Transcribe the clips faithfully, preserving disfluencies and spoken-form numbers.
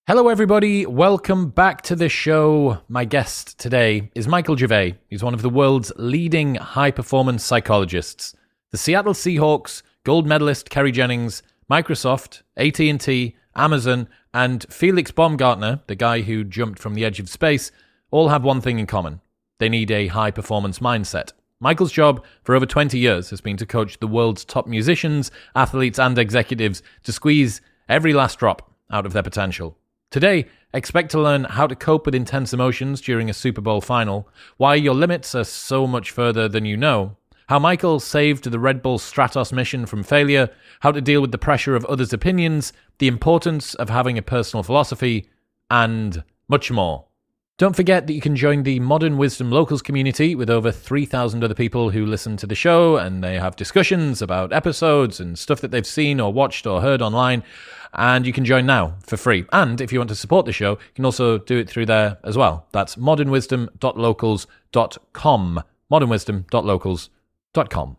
Hello, everybody. Welcome back to the show. My guest today is Michael Gervais. He's one of the world's leading high-performance psychologists. The Seattle Seahawks, gold medalist Kerry Jennings, Microsoft, A T and T, Amazon, and Felix Baumgartner, the guy who jumped from the edge of space, all have one thing in common. They need a high-performance mindset. Michael's job for over twenty years has been to coach the world's top musicians, athletes, and executives to squeeze every last drop out of their potential. Today, expect to learn how to cope with intense emotions during a Super Bowl final, why your limits are so much further than you know, how Michael saved the Red Bull Stratos mission from failure, how to deal with the pressure of others' opinions, the importance of having a personal philosophy, and much more. Don't forget that you can join the Modern Wisdom Locals community with over three thousand other people who listen to the show, and they have discussions about episodes and stuff that they've seen or watched or heard online. And you can join now for free. And if you want to support the show, you can also do it through there as well. That's modern wisdom dot locals dot com. modern wisdom dot locals dot com.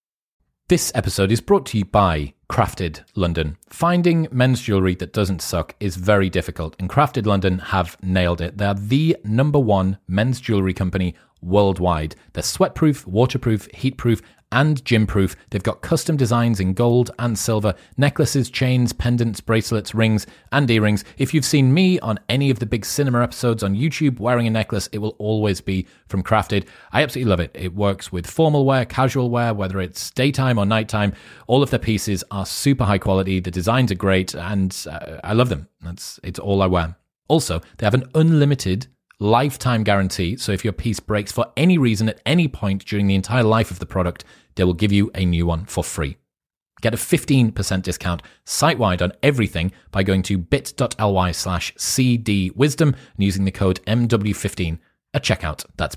This episode is brought to you by Crafted London. Finding men's jewellery that doesn't suck is very difficult, and Crafted London have nailed it. They are the number one men's jewellery company worldwide. They're sweatproof, waterproof, heatproof, and gym-proof. They've got custom designs in gold and silver, necklaces, chains, pendants, bracelets, rings, and earrings. If you've seen me on any of the big cinema episodes on YouTube wearing a necklace, it will always be from Crafted. I absolutely love it. It works with formal wear, casual wear, whether it's daytime or nighttime. All of their pieces are super high quality. The designs are great, and uh, I love them. That's it's all I wear. Also, they have an unlimited lifetime guarantee, so if your piece breaks for any reason at any point during the entire life of the product, they will give you a new one for free. Get a fifteen percent discount site-wide on everything by going to bit.ly slash cdwisdom and using the code M W fifteen at checkout. That's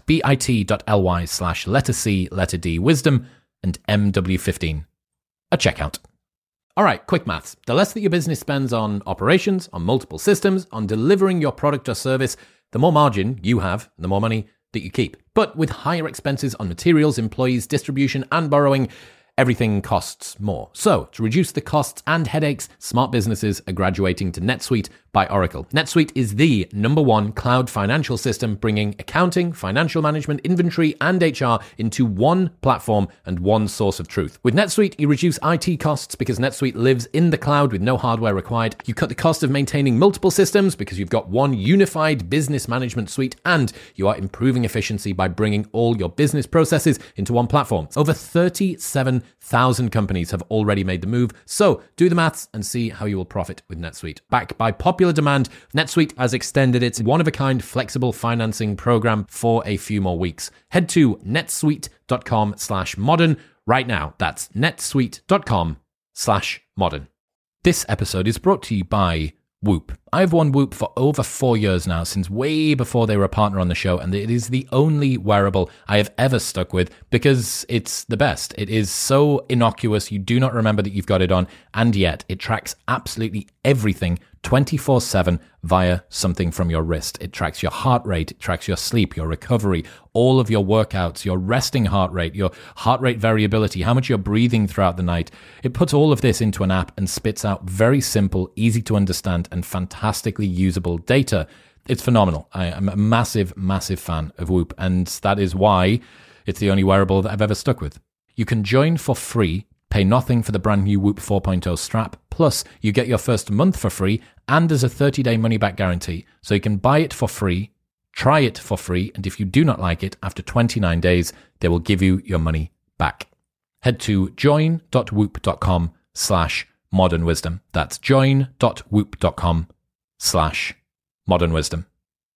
bit.ly slash letter C, letter D, wisdom, and M W fifteen at checkout. All right, quick maths. The less that your business spends on operations, on multiple systems, on delivering your product or service, the more margin you have, the more money that you keep. But with higher expenses on materials, employees, distribution, and borrowing, everything costs more. So, to reduce the costs and headaches, smart businesses are graduating to NetSuite by Oracle. NetSuite is the number one cloud financial system, bringing accounting, financial management, inventory, and H R into one platform and one source of truth. With NetSuite, you reduce I T costs because NetSuite lives in the cloud with no hardware required. You cut the cost of maintaining multiple systems because you've got one unified business management suite, and you are improving efficiency by bringing all your business processes into one platform. Over thirty-seven thousand companies have already made the move, so do the maths and see how you will profit with NetSuite. Backed by popular demand, NetSuite has extended its one-of-a-kind flexible financing program for a few more weeks. Head to netsuite.com slash modern right now. That's netsuite.com slash modern. This episode is brought to you by Whoop. I've worn Whoop for over four years now, since way before they were a partner on the show, and it is the only wearable I have ever stuck with because it's the best. It is so innocuous, you do not remember that you've got it on, and yet it tracks absolutely everything twenty-four seven via something from your wrist. It tracks your heart rate, it tracks your sleep, your recovery, all of your workouts, your resting heart rate, your heart rate variability, how much you're breathing throughout the night. It puts all of this into an app and spits out very simple, easy to understand, and fantastically usable data. It's phenomenal. I am a massive, massive fan of Whoop, and that is why it's the only wearable that I've ever stuck with. You can join for free, pay nothing for the brand new Whoop four point oh strap, plus you get your first month for free, and there's a thirty-day money-back guarantee. So you can buy it for free, try it for free, and if you do not like it, after twenty-nine days, they will give you your money back. Head to join.whoop.com slash modern wisdom. That's join.whoop.com slash modern wisdom.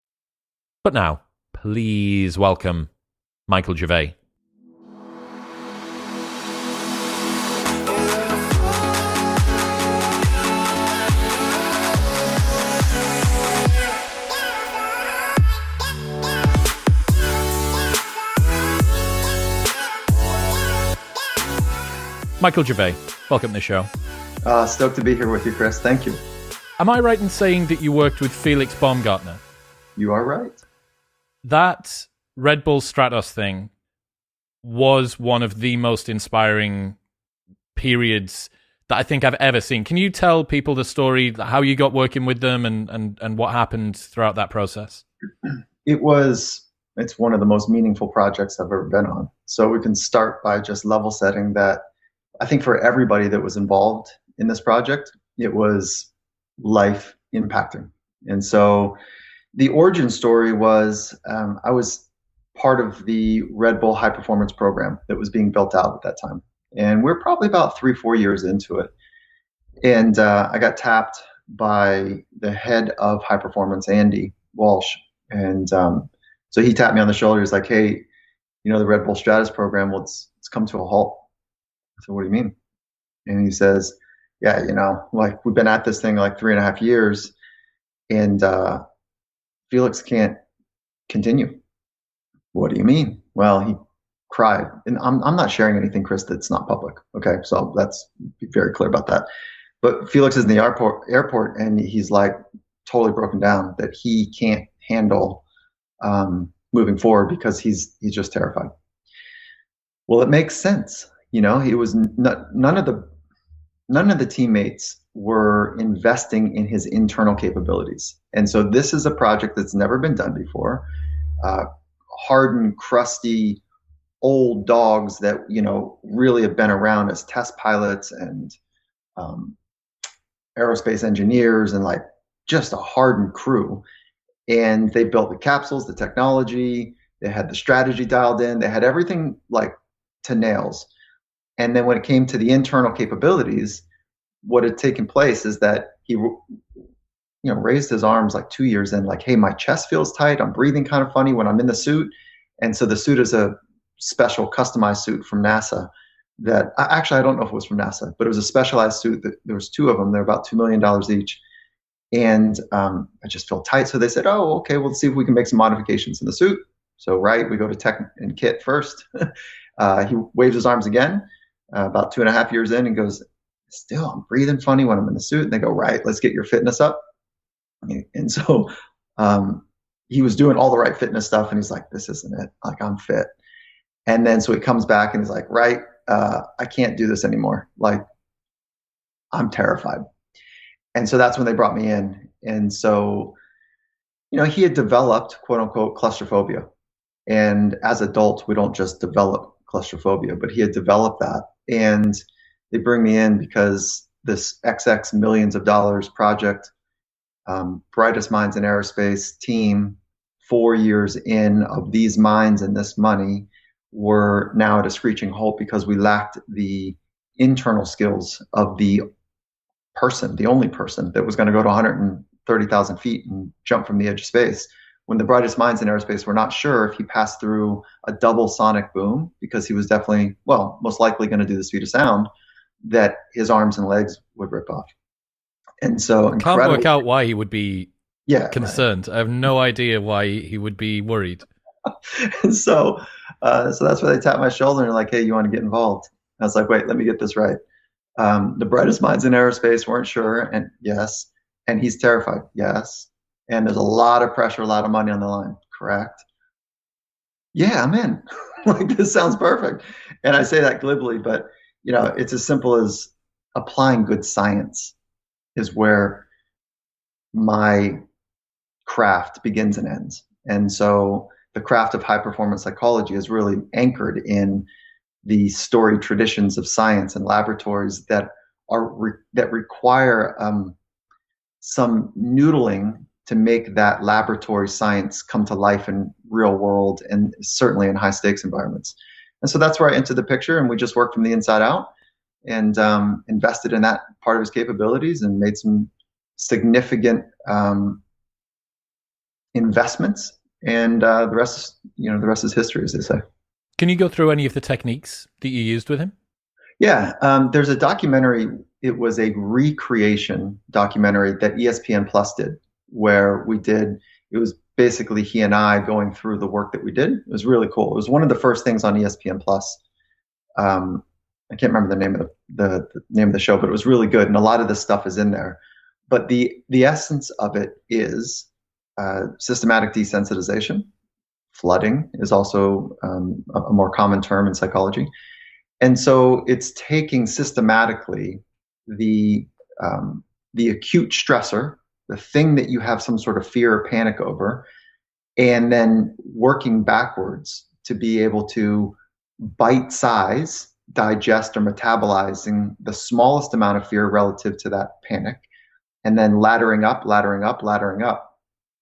But now, please welcome Michael Gervais. Michael Gervais, welcome to the show. Uh, stoked to be here with you, Chris. Thank you. Am I right in saying that you worked with Felix Baumgartner? You are right. That Red Bull Stratos thing was one of the most inspiring periods that I think I've ever seen. Can you tell people the story, how you got working with them and, and, and what happened throughout that process? It was, it's one of the most meaningful projects I've ever been on. So we can start by just level setting that I think for everybody that was involved in this project, it was life impacting. And so the origin story was um, I was part of the Red Bull high performance program that was being built out at that time. And we're probably about three, four years into it. And uh, I got tapped by the head of high performance, Andy Walsh. And um, so he tapped me on the shoulder. He's like, hey, you know, the Red Bull Stratus program, well, it's, it's come to a halt. I said, what do you mean? And he says, yeah, you know, like we've been at this thing like three and a half years and uh, Felix can't continue. What do you mean? Well, he cried. And I'm I'm not sharing anything, Chris, that's not public. Okay, so let's be very clear about that. But Felix is in the airport, airport and he's like totally broken down that he can't handle um, moving forward because he's he's just terrified. Well, it makes sense. You know, he was not, none of the none of the teammates were investing in his internal capabilities. And so this is a project that's never been done before. Uh, hardened, crusty, old dogs that, you know, really have been around as test pilots and um, aerospace engineers and like just a hardened crew. And they built the capsules, the technology, they had the strategy dialed in, they had everything like to nails. And then when it came to the internal capabilities, what had taken place is that he, you know, raised his arms like two years in, like, hey, my chest feels tight. I'm breathing kind of funny when I'm in the suit. And so the suit is a special customized suit from NASA that actually, I don't know if it was from NASA, but it was a specialized suit that there was two of them. They're about two million dollars each. And um, I just feel tight. So they said, oh, okay, we'll see if we can make some modifications in the suit. So, right, we go to tech and kit first. uh, he waves his arms again. Uh, about two and a half years in and goes, still, I'm breathing funny when I'm in the suit. And they go, right, let's get your fitness up. And so um, he was doing all the right fitness stuff. And he's like, this isn't it. Like, I'm fit. And then so he comes back and he's like, right, uh, I can't do this anymore. Like, I'm terrified. And so that's when they brought me in. And so, you know, he had developed, quote unquote, claustrophobia. And as adults, we don't just develop claustrophobia, but he had developed that. And they bring me in because this X X millions of dollars project, um, brightest minds in aerospace team, four years in of these minds and this money were now at a screeching halt because we lacked the internal skills of the person, the only person that was going to go to one hundred thirty thousand feet and jump from the edge of space. When the brightest minds in aerospace were not sure if he passed through a double sonic boom, because he was definitely, well, most likely going to do the speed of sound, that his arms and legs would rip off. And so, I can't work out why he would be yeah, concerned. Right. I have no idea why he would be worried. and so, uh, so that's why they tapped my shoulder and like, hey, you want to get involved? And I was like, wait, let me get this right. Um, the brightest minds in aerospace weren't sure, and yes, and he's terrified, yes. And there's a lot of pressure, a lot of money on the line, correct? Yeah, I'm in. Like, this sounds perfect. And I say that glibly, but, you know, it's as simple as applying good science is where my craft begins and ends. And so the craft of high performance psychology is really anchored in the storied traditions of science and laboratories that are re- that require um, some noodling to make that laboratory science come to life in real world and certainly in high stakes environments. And so that's where I entered the picture, and we just worked from the inside out and um, invested in that part of his capabilities and made some significant um, investments. And uh, the rest, you know, the rest is history, as they say. Can you go through any of the techniques that you used with him? Yeah, um, there's a documentary. It was a recreation documentary that E S P N Plus did, where we did, it was basically he and I going through the work that we did. It was really cool. It was one of the first things on E S P N Plus. Um, I can't remember the name of the, the, the name of the show, but it was really good. And a lot of this stuff is in there. But the, the essence of it is uh, systematic desensitization. Flooding is also um, a, a more common term in psychology. And so it's taking systematically the um, the acute stressor, the thing that you have some sort of fear or panic over, and then working backwards to be able to bite size, digest or metabolizing the smallest amount of fear relative to that panic, and then laddering up, laddering up, laddering up.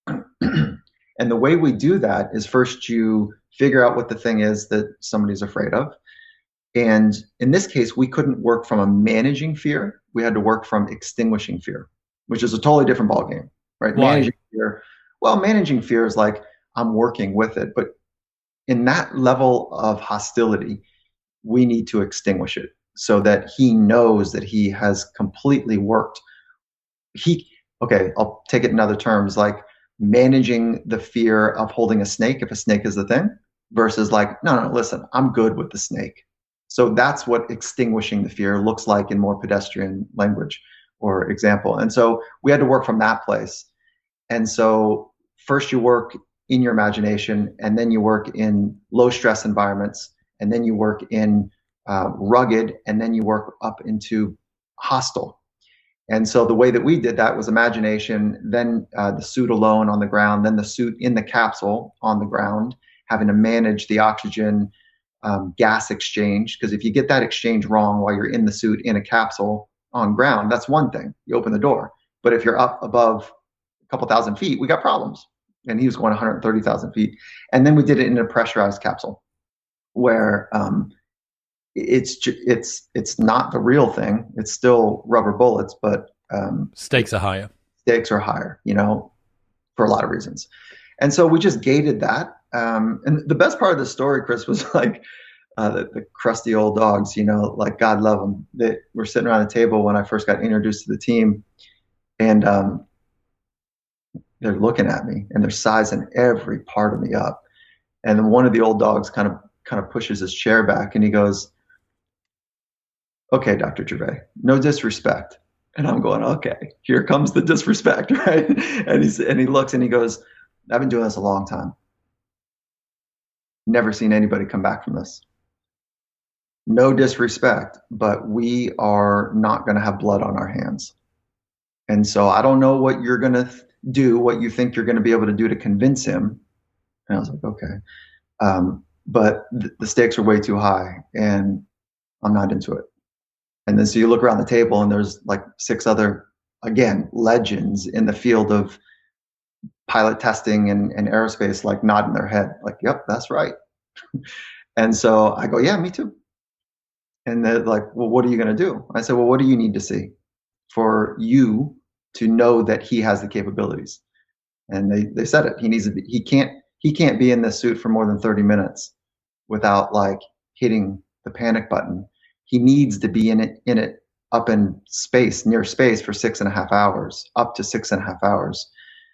And the way we do that is first you figure out what the thing is that somebody's afraid of. And in this case, we couldn't work from a managing fear. We had to work from extinguishing fear, which is a totally different ballgame, right? Why? Managing fear. Well, managing fear is like I'm working with it, but in that level of hostility, we need to extinguish it so that he knows that he has completely worked. He, okay, I'll take it in other terms, like managing the fear of holding a snake if a snake is the thing versus like, no, no, listen, I'm good with the snake. So that's what extinguishing the fear looks like in more pedestrian language or example. And so we had to work from that place. And so first you work in your imagination, and then you work in low stress environments, and then you work in uh, rugged, and then you work up into hostile. And so the way that we did that was imagination, then uh, the suit alone on the ground, then the suit in the capsule on the ground, having to manage the oxygen um, gas exchange. Because if you get that exchange wrong while you're in the suit in a capsule on ground, that's one thing. You open the door. But if you're up above a couple thousand feet, we got problems. And he was going one hundred thirty thousand feet. And then we did it in a pressurized capsule where um, it's it's it's not the real thing. It's still rubber bullets, but um, stakes are higher. Stakes are higher, you know, for a lot of reasons. And so we just gated that. Um, and the best part of the story, Chris, was like uh, the, the crusty old dogs, you know, like God love them. They were sitting around a table when I first got introduced to the team, and um, they're looking at me and they're sizing every part of me up. And then one of the old dogs kind of kind of pushes his chair back and he goes, "Okay, Doctor Gervais, no disrespect." And I'm going, okay, here comes the disrespect, right? And he's and he looks and he goes, "I've been doing this a long time. Never seen anybody come back from this. No disrespect, but we are not going to have blood on our hands. And so I don't know what you're going to th- do, what you think you're going to be able to do to convince him." And I was like, okay. Um, but th- the stakes are way too high and I'm not into it. And then so you look around the table and there's like six other, again, legends in the field of pilot testing and, and aerospace, like nodding their head, like, yep, that's right. And so I go, yeah, me too. And they're like, well, what are you going to do? I said, well, what do you need to see for you to know that he has the capabilities? And they, they said it. He needs to be, he can't, he can't be in this suit for more than thirty minutes without like hitting the panic button. He needs to be in it, in it up in space, near space for six and a half hours, up to six and a half hours.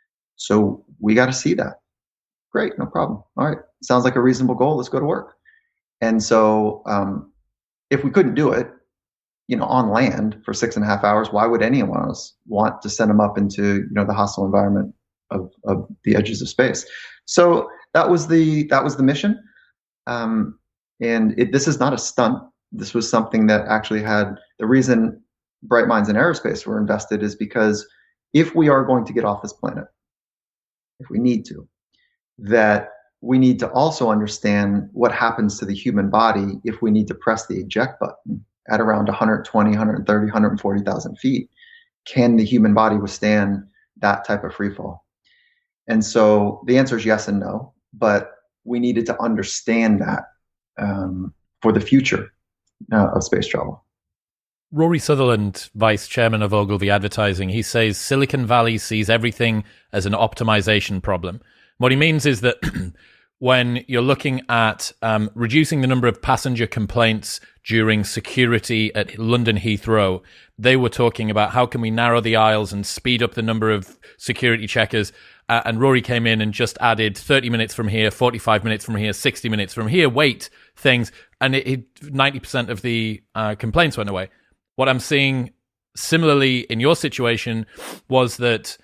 So we got to see that. Great, no problem. All right, sounds like a reasonable goal. Let's go to work. And so um, if we couldn't do it, you know, on land for six and a half hours, why would anyone else want to send them up into, you know, the hostile environment of, of the edges of space? So that was the that was the mission. Um, and it, this is not a stunt. This was something that actually had the reason Bright Minds in Aerospace were invested is because if we are going to get off this planet, if we need to, that we need to also understand what happens to the human body if we need to press the eject button at around one hundred twenty, one thirty, one forty thousand feet. Can the human body withstand that type of free fall? And so the answer is yes and no, but we needed to understand that um, for the future uh, of space travel. Rory Sutherland, vice chairman of Ogilvy Advertising, he says Silicon Valley sees everything as an optimization problem. What he means is that when you're looking at um, reducing the number of passenger complaints during security at London Heathrow, they were talking about how can we narrow the aisles and speed up the number of security checkers. Uh, and Rory came in and just added thirty minutes from here, forty-five minutes from here, sixty minutes from here, wait things. And it, it, ninety percent of the uh, complaints went away. What I'm seeing similarly in your situation was that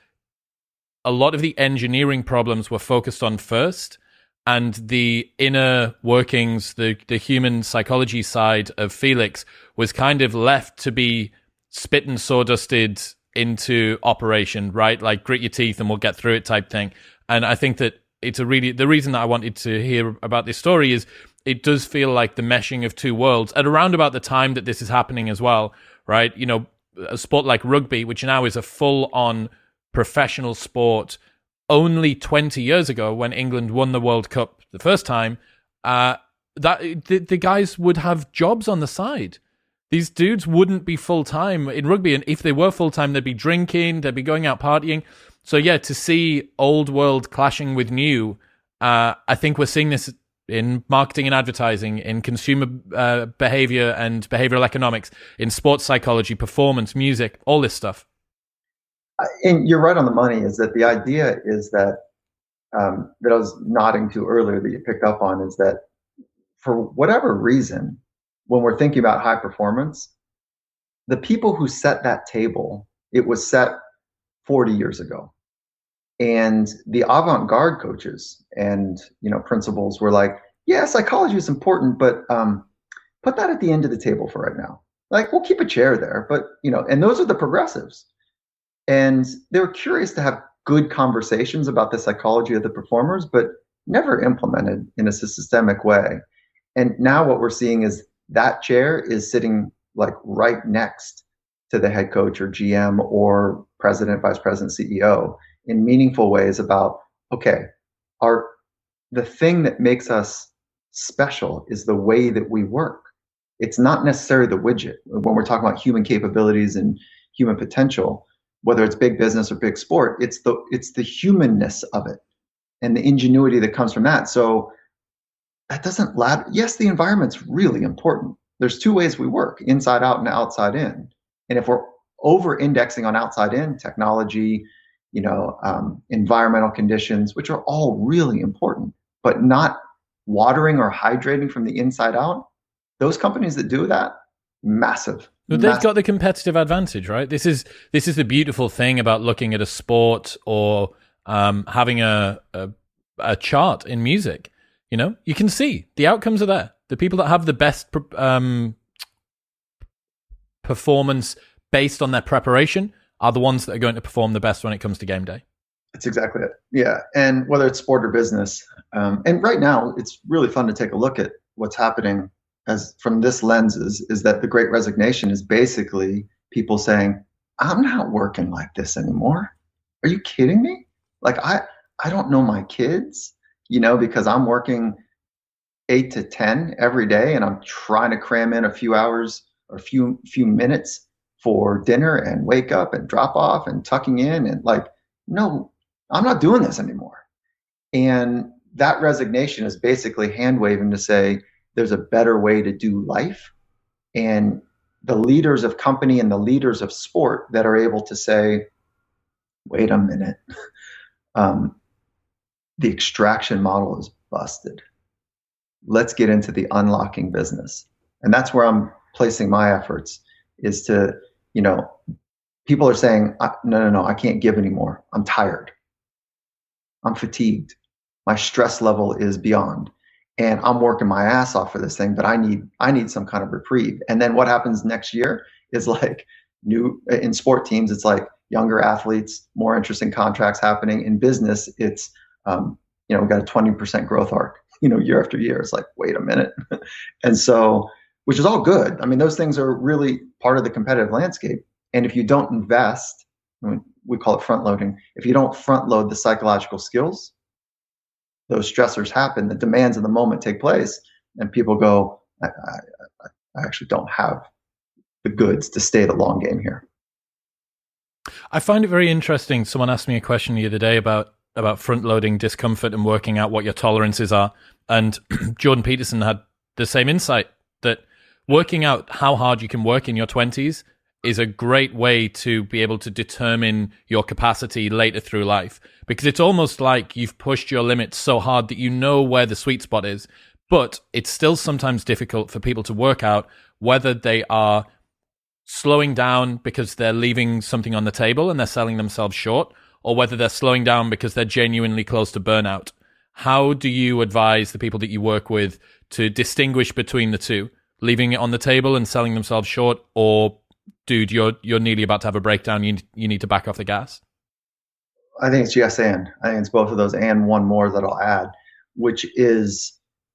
a lot of the engineering problems were focused on first, and the inner workings, the, the human psychology side of Felix was kind of left to be spit and sawdusted into operation, right? Like grit your teeth and we'll get through it type thing. And I think that it's a really, the reason that I wanted to hear about this story is it does feel like the meshing of two worlds at around about the time that this is happening as well, right? You know, a sport like rugby, which now is a full-on professional sport, only twenty years ago when England won the World Cup the first time, uh, that the, the guys would have jobs on the side. These dudes wouldn't be full-time in rugby, and if they were full-time, they'd be drinking, they'd be going out partying. So yeah, to see old world clashing with new, uh, I think we're seeing this in marketing and advertising, in consumer uh, behavior and behavioral economics, in sports psychology, performance, music, all this stuff. And you're right on the money, is that the idea is that, um, that I was nodding to earlier that you picked up on, is that for whatever reason, when we're thinking about high performance, the people who set that table, it was set forty years ago. And the avant-garde coaches and, you know, principals were like, yeah, psychology is important, but um, put that at the end of the table for right now. Like, we'll keep a chair there, but, you know, and those are the progressives. And they were curious to have good conversations about the psychology of the performers, but never implemented in a systemic way. And now what we're seeing is that chair is sitting like right next to the head coach or G M or president, vice president, C E O in meaningful ways about, okay, our the thing that makes us special is the way that we work. It's not necessarily the widget. When we're talking about human capabilities and human potential, whether it's big business or big sport, it's the it's the humanness of it and the ingenuity that comes from that. So that doesn't lab. Yes, the environment's really important. There's two ways we work, inside out and outside in. And if we're over-indexing on outside in, technology, you know, um, environmental conditions, which are all really important, but not watering or hydrating from the inside out, those companies that do that, massive. But they've got the competitive advantage, right? This is this is the beautiful thing about looking at a sport or um, having a, a a chart in music. You know, you can see the outcomes are there. The people that have the best um, performance based on their preparation are the ones that are going to perform the best when it comes to game day. That's exactly it. Yeah, and whether it's sport or business, um, and right now it's really fun to take a look at what's happening as from this lens is, is that the Great Resignation is basically people saying, I'm not working like this anymore. Are you kidding me? Like, I, I don't know my kids, you know, because I'm working eight to ten every day and I'm trying to cram in a few hours or a few, few minutes for dinner and wake up and drop off and tucking in and like, no, I'm not doing this anymore. And that resignation is basically hand waving to say, there's a better way to do life. And the leaders of company and the leaders of sport that are able to say, wait a minute, um, the extraction model is busted. Let's get into the unlocking business. And that's where I'm placing my efforts, is to, you know, people are saying, no, no, no, I can't give anymore. I'm tired. I'm fatigued. My stress level is beyond. And I'm working my ass off for this thing, but I need I need some kind of reprieve. And then what happens next year is like new in sport teams, it's like younger athletes, more interesting contracts happening. In business, it's um, you know, we've got a twenty percent growth arc, you know, year after year. It's like, wait a minute. And so, which is all good. I mean, those things are really part of the competitive landscape. And if you don't invest, I mean, we call it front loading. If you don't front load the psychological skills, those stressors happen, the demands of the moment take place, and people go, I, I, I actually don't have the goods to stay the long game here. I find it very interesting. Someone asked me a question the other day about, about front-loading discomfort and working out what your tolerances are. And Jordan Peterson had the same insight, that working out how hard you can work in your twenties is a great way to be able to determine your capacity later through life. Because it's almost like you've pushed your limits so hard that you know where the sweet spot is. But it's still sometimes difficult for people to work out whether they are slowing down because they're leaving something on the table and they're selling themselves short, or whether they're slowing down because they're genuinely close to burnout. How do you advise the people that you work with to distinguish between the two, leaving it on the table and selling themselves short, or dude, you're you're nearly about to have a breakdown. You you need to back off the gas? I think it's yes and. I think it's both of those and one more that I'll add, which is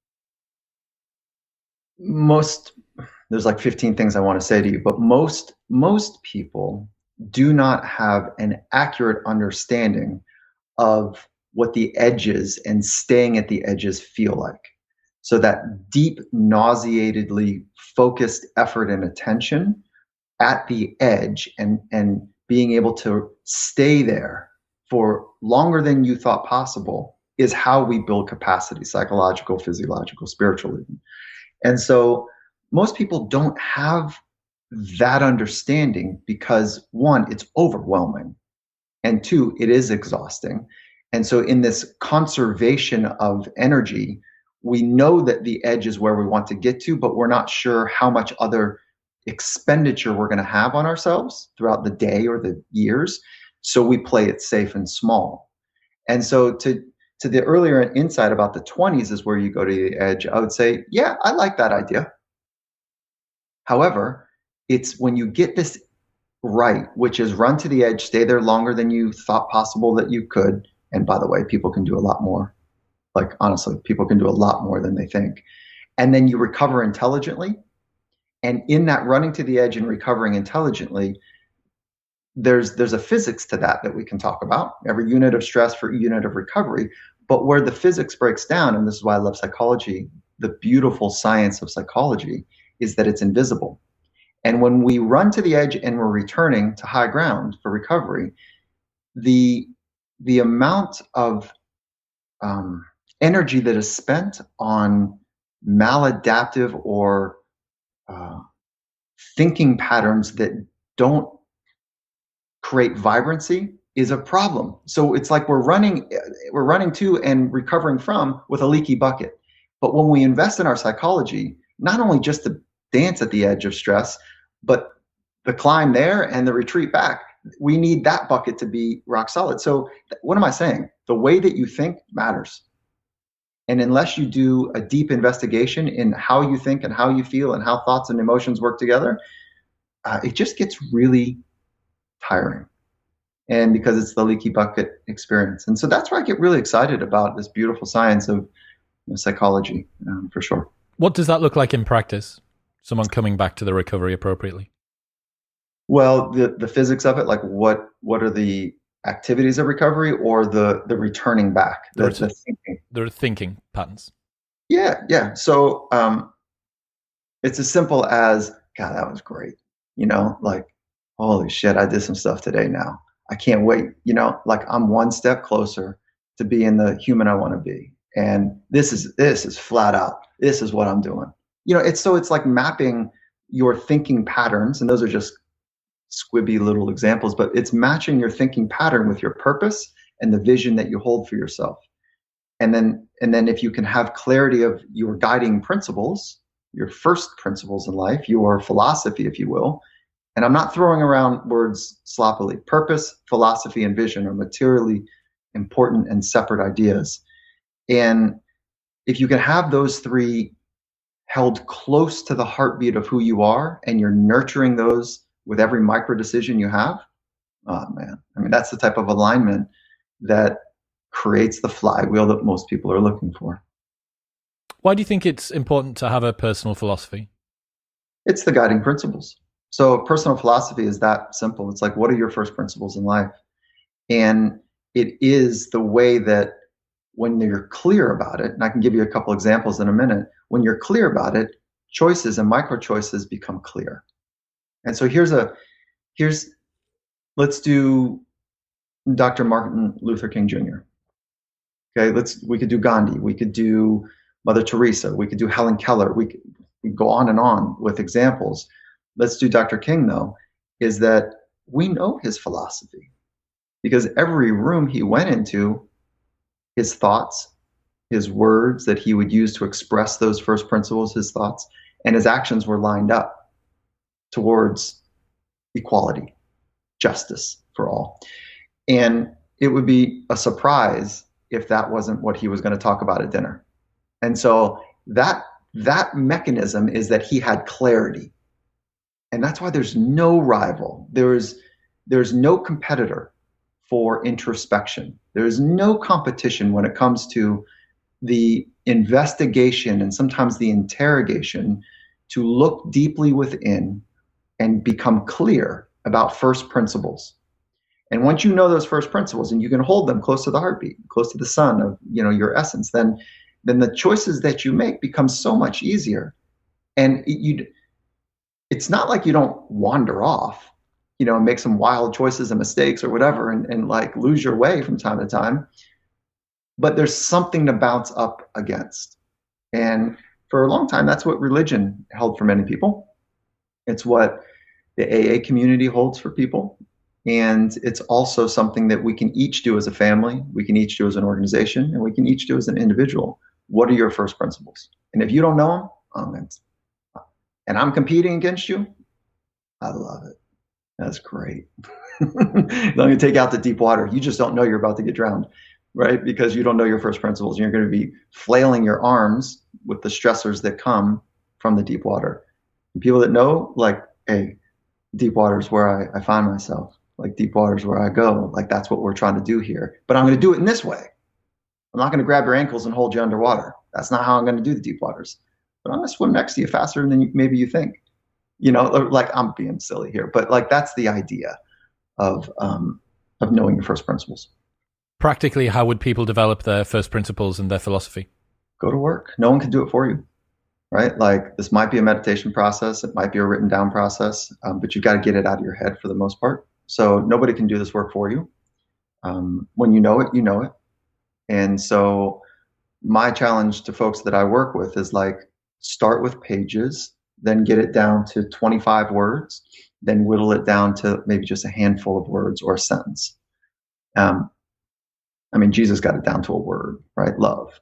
most, there's like fifteen things I want to say to you, but most most people do not have an accurate understanding of what the edges and staying at the edges feel like. So that deep, nauseatedly focused effort and attention at the edge and, and being able to stay there for longer than you thought possible is how we build capacity, psychological, physiological, spiritual even. And so most people don't have that understanding because, one, it's overwhelming, and two, it is exhausting. And so in this conservation of energy, we know that the edge is where we want to get to, but we're not sure how much other expenditure we're going to have on ourselves throughout the day or the years. So we play it safe and small. And so to to the earlier insight about the twenties is where you go to the edge, I would say, yeah, I like that idea. However, it's when you get this right, which is run to the edge, stay there longer than you thought possible that you could. And by the way, people can do a lot more. Like, honestly, people can do a lot more than they think. And then you recover intelligently. And in that running to the edge and recovering intelligently, there's there's a physics to that that we can talk about. Every unit of stress for a unit of recovery. But where the physics breaks down, and this is why I love psychology, the beautiful science of psychology is that it's invisible. And when we run to the edge and we're returning to high ground for recovery, the the amount of um, energy that is spent on maladaptive or uh, thinking patterns that don't create vibrancy is a problem. So it's like we're running, we're running to and recovering from with a leaky bucket. But when we invest in our psychology, not only just to dance at the edge of stress, but the climb there and the retreat back, we need that bucket to be rock solid. So what am I saying? The way that you think matters. And unless you do a deep investigation in how you think and how you feel and how thoughts and emotions work together, uh, it just gets really tiring. And because it's the leaky bucket experience. And so that's where I get really excited about this beautiful science of, you know, psychology, um, for sure. What does that look like in practice? Someone coming back to the recovery appropriately? Well, the, the physics of it, like what what are the activities of recovery or the the returning back, the, the thinking? The thinking patterns. Yeah, yeah. So um, it's as simple as, God, that was great. You know, like, holy shit, I did some stuff today now. I can't wait. You know, like I'm one step closer to being the human I want to be. And this is this is flat out. This is what I'm doing. You know, it's so it's like mapping your thinking patterns, and those are just squibby little examples, but it's matching your thinking pattern with your purpose and the vision that you hold for yourself. And then and then if you can have clarity of your guiding principles, your first principles in life, your philosophy, if you will. And I'm not throwing around words sloppily. Purpose, philosophy, and vision are materially important and separate ideas. And if you can have those three held close to the heartbeat of who you are, and you're nurturing those with every micro decision you have, oh man, I mean, that's the type of alignment that creates the flywheel that most people are looking for. Why do you think it's important to have a personal philosophy? It's the guiding principles. So personal philosophy is that simple. It's like, what are your first principles in life? And it is the way that when you're clear about it, and I can give you a couple examples in a minute, when you're clear about it, choices and micro choices become clear. And so here's a, here's, let's do Doctor Martin Luther King Junior Okay, let's, we could do Gandhi, we could do Mother Teresa, we could do Helen Keller, we could, we could go on and on with examples. Let's do Doctor King, though, is that we know his philosophy because every room he went into, his thoughts, his words that he would use to express those first principles, his thoughts, and his actions were lined up towards equality, justice for all. And it would be a surprise if that wasn't what he was going to talk about at dinner. And so that that mechanism is that he had clarity. And that's why there's no rival. There's there's no competitor for introspection. There's no competition when it comes to the investigation and sometimes the interrogation to look deeply within and become clear about first principles. And once you know those first principles and you can hold them close to the heartbeat, close to the sun of, you know, your essence, then then the choices that you make become so much easier. And you it's not like you don't wander off, you know, and make some wild choices and mistakes or whatever and, and like lose your way from time to time. But there's something to bounce up against. And for a long time, that's what religion held for many people. It's what the A A community holds for people. And it's also something that we can each do as a family, we can each do as an organization, and we can each do as an individual. What are your first principles? And if you don't know them, um, it's, and I'm competing against you, I love it. That's great. Let me take out the deep water. You just don't know you're about to get drowned, right? Because you don't know your first principles. You're going to be flailing your arms with the stressors that come from the deep water. And people that know, like, hey, deep water is where I, I find myself. Like, deep water is where I go. Like, that's what we're trying to do here. But I'm going to do it in this way. I'm not going to grab your ankles and hold you underwater. That's not how I'm going to do the deep waters. But I'm going to swim next to you faster than you, maybe you think. You know, like, I'm being silly here, but like, that's the idea of um, of knowing your first principles. Practically, how would people develop their first principles and their philosophy? Go to work. No one can do it for you, right? Like, this might be a meditation process. It might be a written down process, um, but you've got to get it out of your head for the most part. So nobody can do this work for you. Um, when you know it, you know it. And so my challenge to folks that I work with is like, start with pages, then get it down to twenty-five words, then whittle it down to maybe just a handful of words or a sentence. Um, I mean, Jesus got it down to a word, right? Love.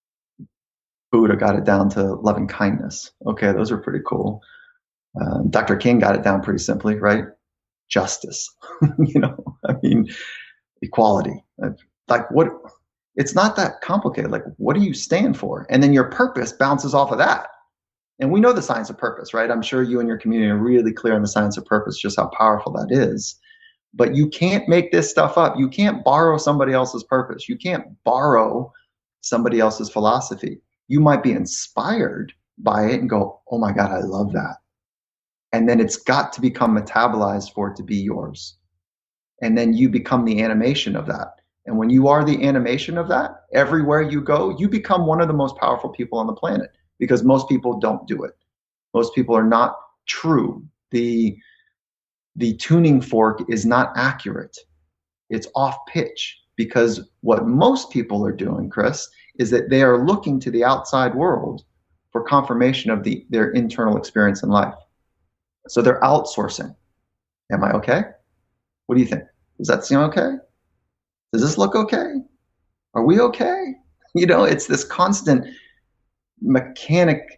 Buddha got it down to loving kindness. Okay, those are pretty cool. Uh, Doctor King got it down pretty simply, right? Justice. you know, I mean, equality. Like, what? It's not that complicated. Like, what do you stand for? And then your purpose bounces off of that. And we know the science of purpose, right? I'm sure you and your community are really clear on the science of purpose, just how powerful that is. But you can't make this stuff up. You can't borrow somebody else's purpose. You can't borrow somebody else's philosophy. You might be inspired by it and go, oh my God, I love that. And then it's got to become metabolized for it to be yours. And then you become the animation of that. And when you are the animation of that, everywhere you go, you become one of the most powerful people on the planet, because most people don't do it. Most people are not true. The, the tuning fork is not accurate. It's off pitch, because what most people are doing, Chris, is that they are looking to the outside world for confirmation of the, their internal experience in life. So they're outsourcing. Am I okay? What do you think? Does that seem okay? Does this look okay? Are we okay? You know, it's this constant mechanic,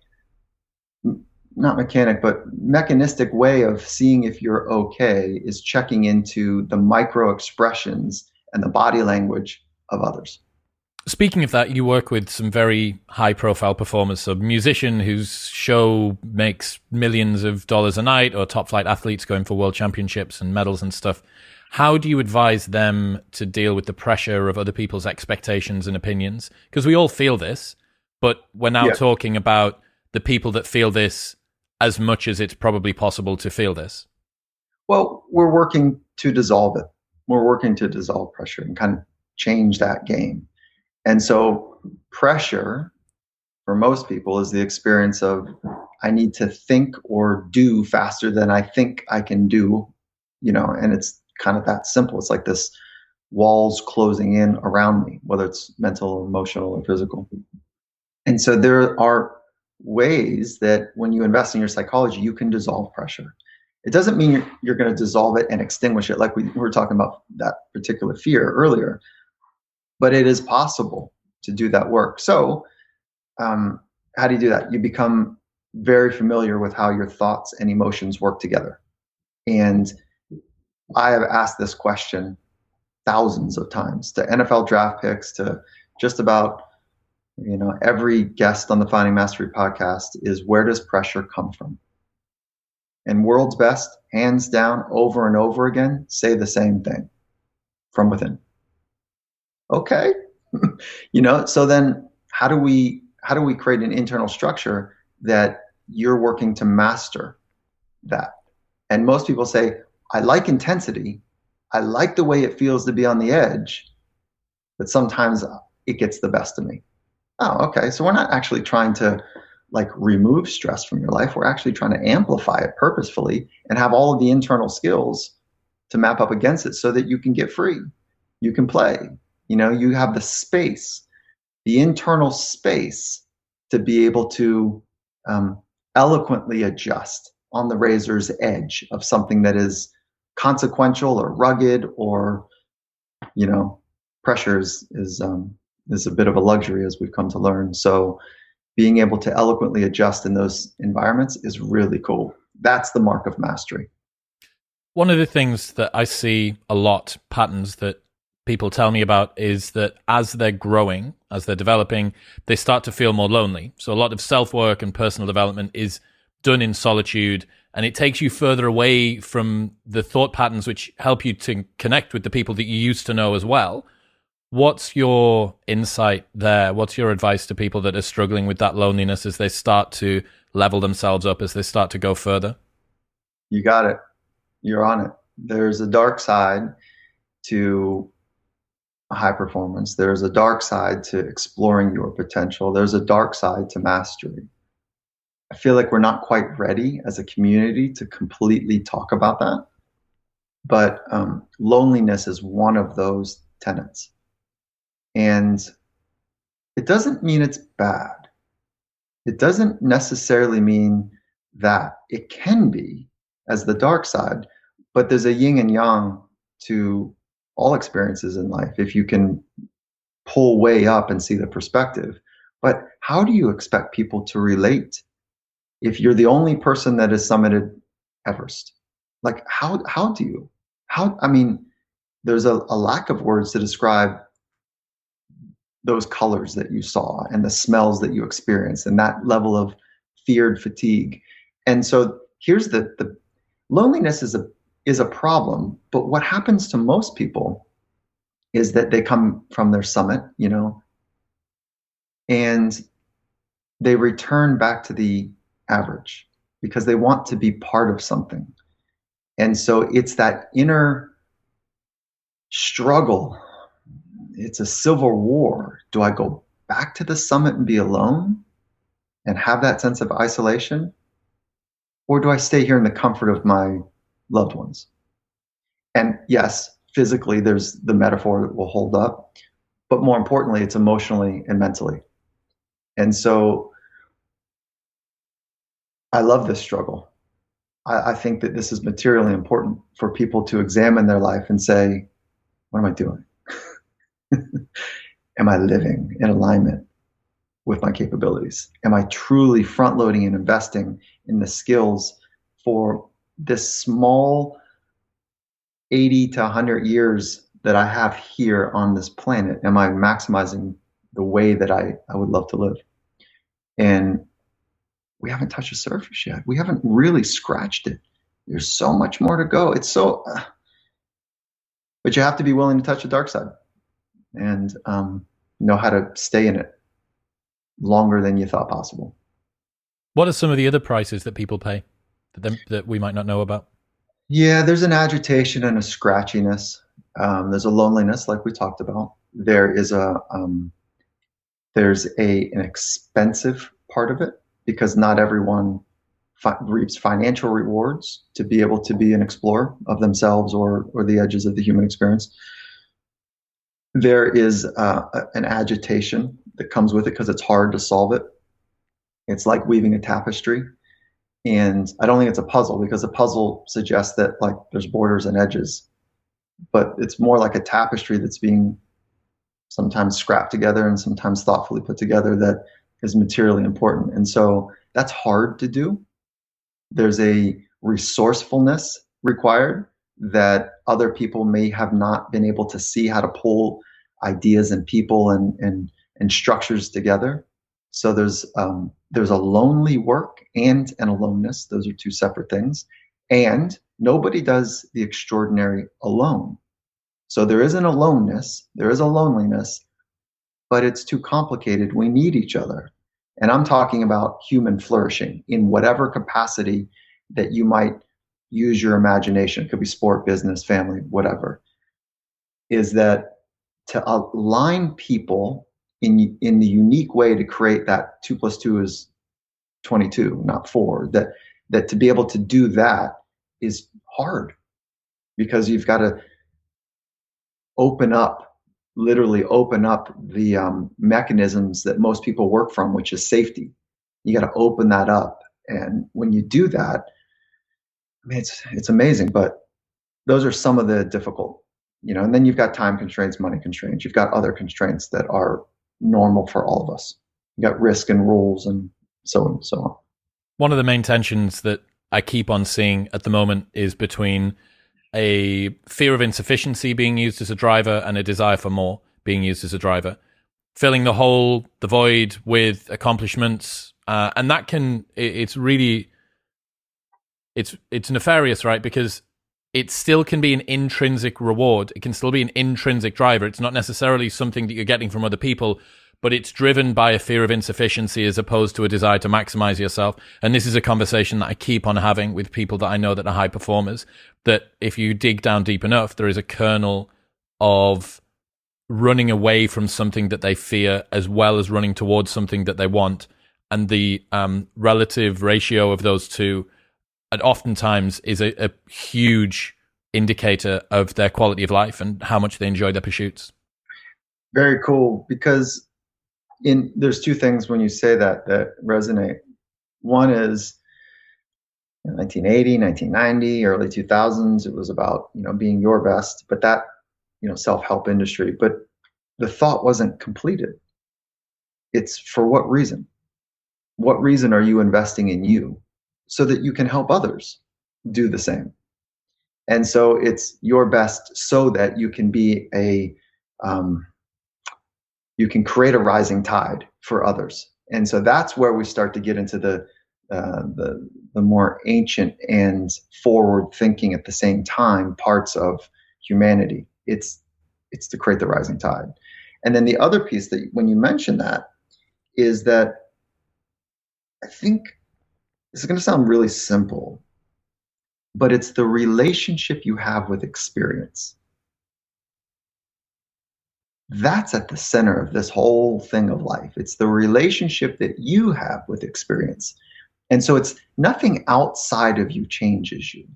not mechanic, but mechanistic way of seeing if you're okay is checking into the micro expressions and the body language of others. Speaking of that, you work with some very high-profile performers, so a musician whose show makes millions of dollars a night, or top-flight athletes going for world championships and medals and stuff. How do you advise them to deal with the pressure of other people's expectations and opinions? Because we all feel this, but we're now yeah. talking about the people that feel this as much as it's probably possible to feel this. Well, we're working to dissolve it. We're working to dissolve pressure and kind of change that game. And so pressure for most people is the experience of, I need to think or do faster than I think I can do, you know, and it's kind of that simple. It's like this walls closing in around me, whether it's mental, emotional, or physical. And so there are ways that when you invest in your psychology, you can dissolve pressure. It doesn't mean you're, you're going to dissolve it and extinguish it, like we, we were talking about that particular fear earlier. But it is possible to do that work. So um, how do you do that? You become very familiar with how your thoughts and emotions work together. And I have asked this question thousands of times to N F L draft picks, to just about, you know, every guest on the Finding Mastery podcast, is, where does pressure come from? And world's best, hands down, over and over again, say the same thing from within. Okay. You know, so then how do we how do we create an internal structure that you're working to master that? And most people say, I like intensity. I like the way it feels to be on the edge, but sometimes it gets the best of me. Oh, okay. So we're not actually trying to like remove stress from your life. We're actually trying to amplify it purposefully and have all of the internal skills to map up against it so that you can get free. You can play. You know, you have the space, the internal space to be able to um, eloquently adjust on the razor's edge of something that is consequential or rugged, or, you know, pressure is, is, um, is a bit of a luxury, as we've come to learn. So being able to eloquently adjust in those environments is really cool. That's the mark of mastery. One of the things that I see a lot, patterns that people tell me about, is that as they're growing, as they're developing, they start to feel more lonely. So a lot of self-work and personal development is done in solitude, and it takes you further away from the thought patterns which help you to connect with the people that you used to know as well. What's your insight there? What's your advice to people that are struggling with that loneliness as they start to level themselves up, as they start to go further? You got it. You're on it. There's a dark side to high performance. There's a dark side to exploring your potential. There's a dark side to mastery. I feel like we're not quite ready as a community to completely talk about that. But um, loneliness is one of those tenets. And it doesn't mean it's bad. It doesn't necessarily mean that. It can be as the dark side, but there's a yin and yang to all experiences in life if you can pull way up and see the perspective. But how do you expect people to relate if you're the only person that has summited Everest? Like, how how do you? How I mean, there's a, a lack of words to describe those colors that you saw and the smells that you experienced and that level of feared fatigue. And so here's the the loneliness is a is a problem, but what happens to most people is that they come from their summit, you know, and they return back to the average because they want to be part of something. And so it's that inner struggle. It's a civil war. Do I go back to the summit and be alone and have that sense of isolation? Or do I stay here in the comfort of my loved ones? And yes, physically, there's the metaphor that will hold up, but more importantly, it's emotionally and mentally. And so I love this struggle. I, I think that this is materially important for people to examine their life and say, what am I doing? Am I living in alignment with my capabilities? Am I truly front loading and investing in the skills for this small eighty to one hundred years that I have here on this planet? Am I maximizing the way that I, I would love to live? And we haven't touched the surface yet. We haven't really scratched it. There's so much more to go. It's so, uh, but you have to be willing to touch the dark side and um, know how to stay in it longer than you thought possible. What are some of the other prices that people pay that, them, that we might not know about? Yeah, there's an agitation and a scratchiness. Um, there's a loneliness, like we talked about. There is a um, there's a an expensive part of it because not everyone fi- reaps financial rewards to be able to be an explorer of themselves or or the edges of the human experience. There is uh, an agitation that comes with it because it's hard to solve it. It's like weaving a tapestry. And I don't think it's a puzzle because a puzzle suggests that like there's borders and edges, but it's more like a tapestry that's being sometimes scrapped together and sometimes thoughtfully put together that is materially important. And so that's hard to do. There's a resourcefulness required that other people may have not been able to see how to pull ideas and people and and and structures together. So there's um, there's a lonely work and an aloneness. Those are two separate things. And nobody does the extraordinary alone. So there is an aloneness, there is a loneliness, but it's too complicated. We need each other. And I'm talking about human flourishing in whatever capacity that you might use your imagination. It could be sport, business, family, whatever. Is that to align people in, in the unique way to create that two plus two is twenty-two, not four, that, that to be able to do that is hard because you've got to open up, literally open up the um, mechanisms that most people work from, which is safety. You got to open that up. And when you do that, I mean, it's, it's amazing, but those are some of the difficult, you know, and then you've got time constraints, money constraints. You've got other constraints that are normal for all of us. You got risk and rules and so on and so on. One of the main tensions that I keep on seeing at the moment is between a fear of insufficiency being used as a driver and a desire for more being used as a driver, filling the hole, the void with accomplishments. Uh, and that can, it, it's really, it's, it's nefarious, right? Because it still can be an intrinsic reward. It can still be an intrinsic driver. It's not necessarily something that you're getting from other people, but it's driven by a fear of insufficiency as opposed to a desire to maximize yourself. And this is a conversation that I keep on having with people that I know that are high performers, that if you dig down deep enough, there is a kernel of running away from something that they fear as well as running towards something that they want. And the um, relative ratio of those two, and oftentimes, is a, a huge indicator of their quality of life and how much they enjoy their pursuits. Very cool, because In, there's two things when you say that that resonate. One is nineteen eighty, nineteen ninety, early two thousands. It was about, you know, being your best, but that, you know, self-help industry. But the thought wasn't completed. It's for what reason? What reason are you investing in you so that you can help others do the same? And so it's your best so that you can be a um, you can create a rising tide for others. And so that's where we start to get into the uh, the, the more ancient and forward thinking at the same time parts of humanity. It's it's to create the rising tide. And then the other piece that when you mention that is that I think this is going to sound really simple, but it's the relationship you have with experience. That's at the center of this whole thing of life. It's the relationship that you have with experience. And so it's nothing outside of you changes you.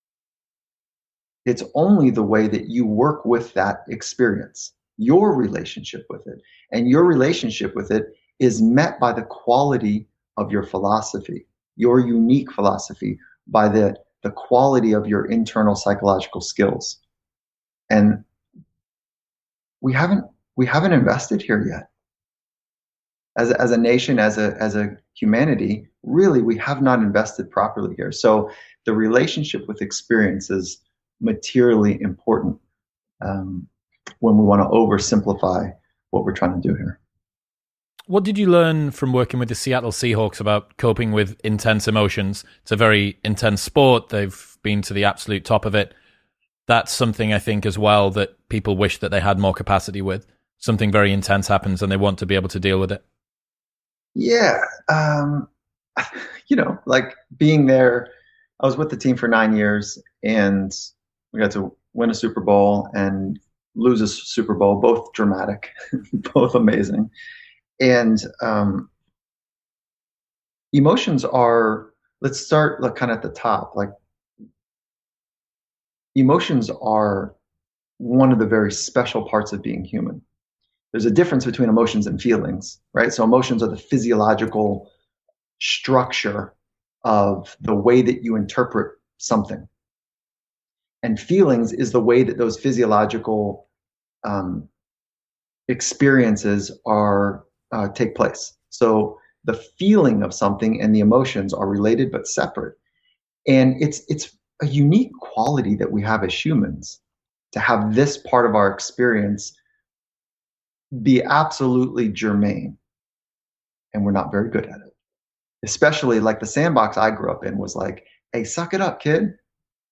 It's only the way that you work with that experience, your relationship with it. And your relationship with it is met by the quality of your philosophy, your unique philosophy, by the, the quality of your internal psychological skills. And we haven't we haven't invested here yet. As a, as a nation, as a as a humanity, really, we have not invested properly here. So the relationship with experience is materially important um, when we want to oversimplify what we're trying to do here. What did you learn from working with the Seattle Seahawks about coping with intense emotions? It's a very intense sport. They've been to the absolute top of it. That's something I think as well that people wish that they had more capacity with. Something very intense happens and they want to be able to deal with it. Yeah. Um, you know, like being there, I was with the team for nine years and we got to win a Super Bowl and lose a Super Bowl, both dramatic, both amazing. And um, emotions are, let's start like kind of at the top, like emotions are one of the very special parts of being human. There's a difference between emotions and feelings, right? So emotions are the physiological structure of the way that you interpret something. And feelings is the way that those physiological um, experiences are uh, take place. So the feeling of something and the emotions are related but separate. And it's it's a unique quality that we have as humans to have this part of our experience be absolutely germane. And we're not very good at it. Especially like the sandbox I grew up in was like, hey, suck it up, kid.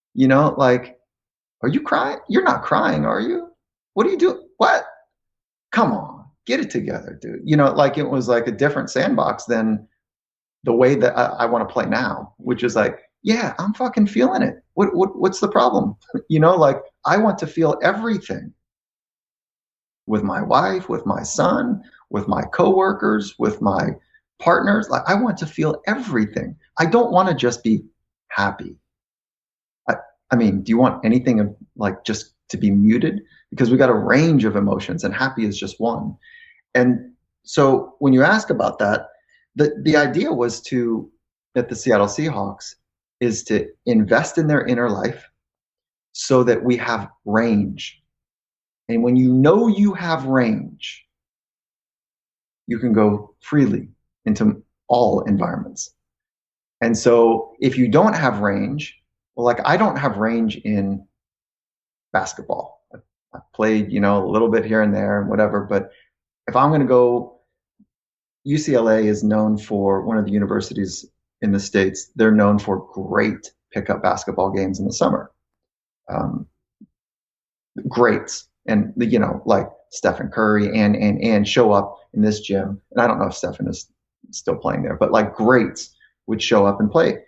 You know, like, are you crying? You're not crying, are you? What are you doing? What? Come on, get it together, dude. You know, like it was like a different sandbox than the way that I, I want to play now, which is like, yeah, I'm fucking feeling it. What, what, what's the problem? You know, like I want to feel everything with my wife, with my son, with my coworkers, with my partners. Like I want to feel everything. I don't want to just be happy. I, I mean, do you want anything of like just to be muted? Because we got a range of emotions and happy is just one. And so when you ask about that, the, the idea was to, at the Seattle Seahawks, is to invest in their inner life so that we have range. And when you know you have range, you can go freely into all environments. And so if you don't have range, well, like I don't have range in basketball. I played, you know, a little bit here and there and whatever, but if I'm going to go, U C L A is known for one of the universities in the States. They're known for great pickup basketball games in the summer. Um, greats. And, you know, like Stephen Curry and, and, and show up in this gym. And I don't know if Stephen is still playing there, but like greats would show up and play.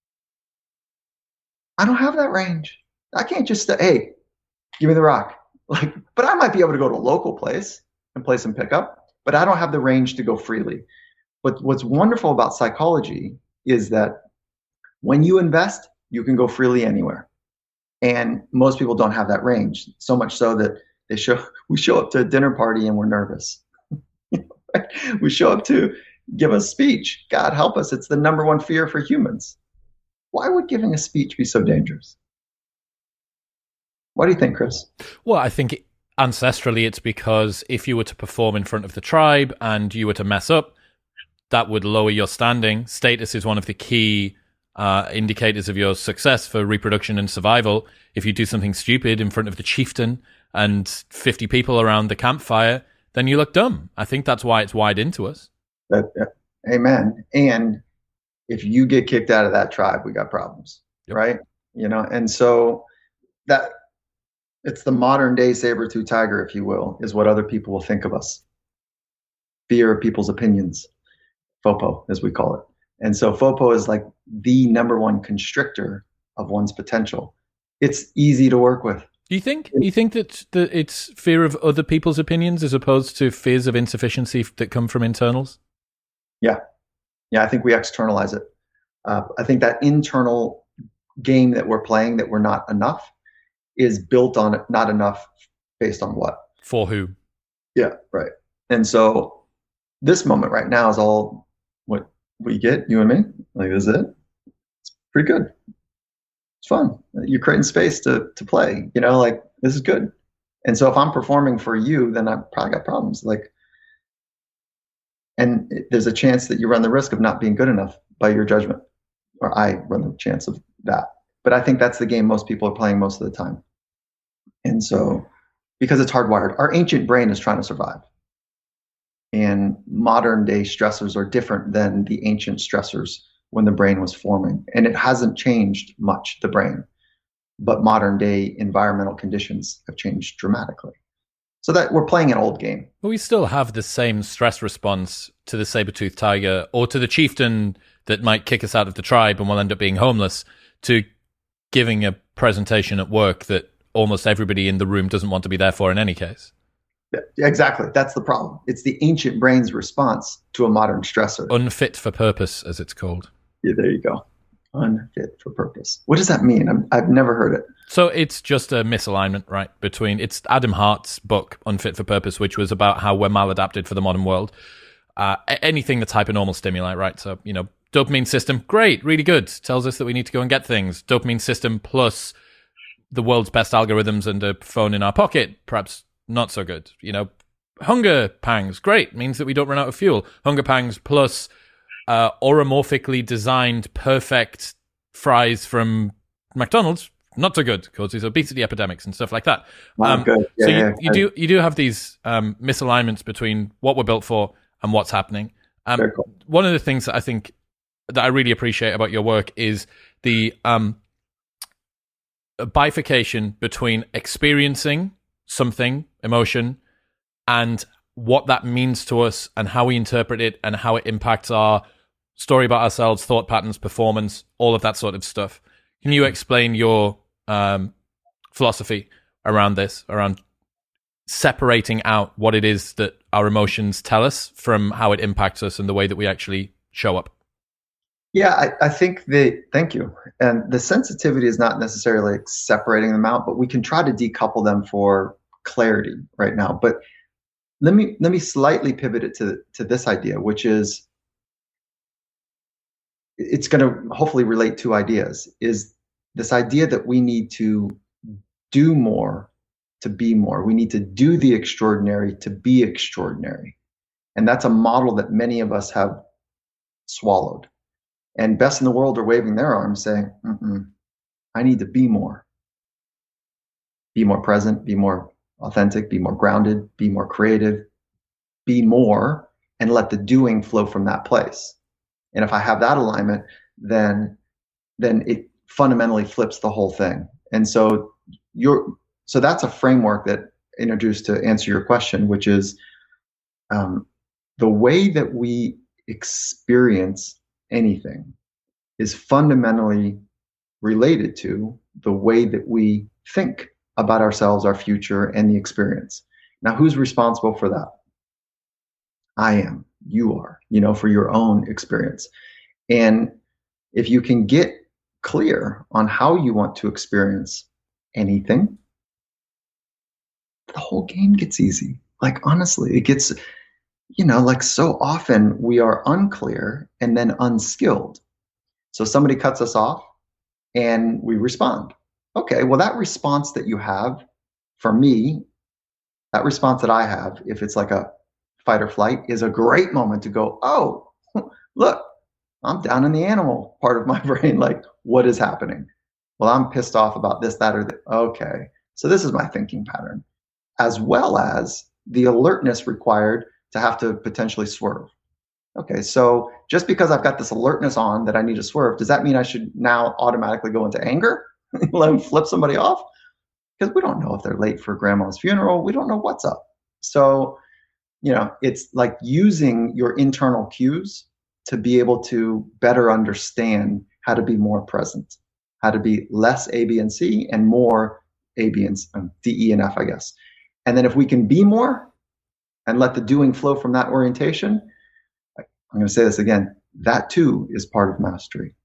I don't have that range. I can't just say, hey, give me the rock. Like, but I might be able to go to a local place and play some pickup, but I don't have the range to go freely. But what's wonderful about psychology is that when you invest, you can go freely anywhere. And most people don't have that range, so much so that they show we show up to a dinner party and we're nervous. We show up to give a speech. God help us, it's the number one fear for humans. Why would giving a speech be so dangerous? What do you think, Chris? Well, I think ancestrally it's because if you were to perform in front of the tribe and you were to mess up, that would lower your standing. Status is one of the key uh, indicators of your success for reproduction and survival. If you do something stupid in front of the chieftain and fifty people around the campfire, then you look dumb. I think that's why it's wired into us. That, uh, amen. And if you get kicked out of that tribe, we got problems, yep. Right? You know, and so that it's the modern day saber-tooth tiger, if you will, is what other people will think of us. Fear of people's opinions, FOPO, as we call it. And so FOPO is like the number one constrictor of one's potential. It's easy to work with. Do you think? Do you think that the, it's fear of other people's opinions as opposed to fears of insufficiency that come from internals? Yeah. Yeah, I think we externalize it. Uh, I think that internal game that we're playing, that we're not enough, is built on not enough based on what? For who? Yeah, right. And so this moment right now is all what we get, you and me. Like, this is it. It's pretty good. It's fun. You're creating space to to play. You know, like, this is good. And so if I'm performing for you, then I've probably got problems. Like, and there's a chance that you run the risk of not being good enough by your judgment, or I run the chance of that. But I think that's the game most people are playing most of the time. And so, because it's hardwired, our ancient brain is trying to survive. And modern day stressors are different than the ancient stressors when the brain was forming. And it hasn't changed much, the brain. But modern day environmental conditions have changed dramatically. So that we're playing an old game. But we still have the same stress response to the saber-toothed tiger or to the chieftain that might kick us out of the tribe and we'll end up being homeless, to giving a presentation at work that almost everybody in the room doesn't want to be there for in any case. Yeah, exactly. That's the problem. It's the ancient brain's response to a modern stressor. Unfit for purpose, as it's called. Yeah, there you go. Unfit for purpose. What does that mean? I'm, I've never heard it. So it's just a misalignment, right? Between, it's Adam Hart's book, Unfit for Purpose, which was about how we're maladapted for the modern world. Uh, anything that's hypernormal stimuli, right? So, you know, dopamine system, great, really good. Tells us that we need to go and get things. Dopamine system plus the world's best algorithms and a phone in our pocket, perhaps not so good. You know, hunger pangs, great, means that we don't run out of fuel. Hunger pangs plus uh, oromorphically designed perfect fries from McDonald's, not so good, causes obesity epidemics and stuff like that. Um, good. Yeah, so you, yeah, you do you do have these um, misalignments between what we're built for and what's happening. Um, Very cool. One of the things that I think that I really appreciate about your work is the um, a bifurcation between experiencing something, emotion, and what that means to us and how we interpret it and how it impacts our story about ourselves, thought patterns, performance, all of that sort of stuff. Can you explain your um, philosophy around this, around separating out what it is that our emotions tell us from how it impacts us and the way that we actually show up? Yeah, I, I think the, thank you. And the sensitivity is not necessarily separating them out, but we can try to decouple them for clarity right now. But let me let me slightly pivot it to, to this idea, which is, it's going to hopefully relate to ideas, is this idea that we need to do more to be more. We need to do the extraordinary to be extraordinary. And that's a model that many of us have swallowed. And best in the world are waving their arms saying, Mm-mm, I need to be more. Be more present, be more authentic, be more grounded, be more creative, be more, and let the doing flow from that place. And if I have that alignment, then then it fundamentally flips the whole thing. And so you're so that's a framework that introduced to answer your question, which is um, the way that we experience anything is fundamentally related to the way that we think about ourselves, our future, and the experience. Now, who's responsible for that? I am. You are, you know, for your own experience. And if you can get clear on how you want to experience anything, the whole game gets easy. Like, honestly, it gets, you know, like so often we are unclear and then unskilled. So somebody cuts us off and we respond. Okay, well, that response that you have, for me, that response that I have, if it's like a fight or flight, is a great moment to go, oh, look, I'm down in the animal part of my brain. Like, what is happening? Well, I'm pissed off about this, that, or that. Okay, so this is my thinking pattern, as well as the alertness required to have to potentially swerve. Okay, so just because I've got this alertness on that I need to swerve, does that mean I should now automatically go into anger? Let them flip somebody off? Because we don't know if they're late for grandma's funeral. We don't know what's up. So, you know, it's like using your internal cues to be able to better understand how to be more present, how to be less A, B, and C and more A, B, and um, D, E, and F, I guess. And then if we can be more and let the doing flow from that orientation, I'm going to say this again, that too is part of mastery.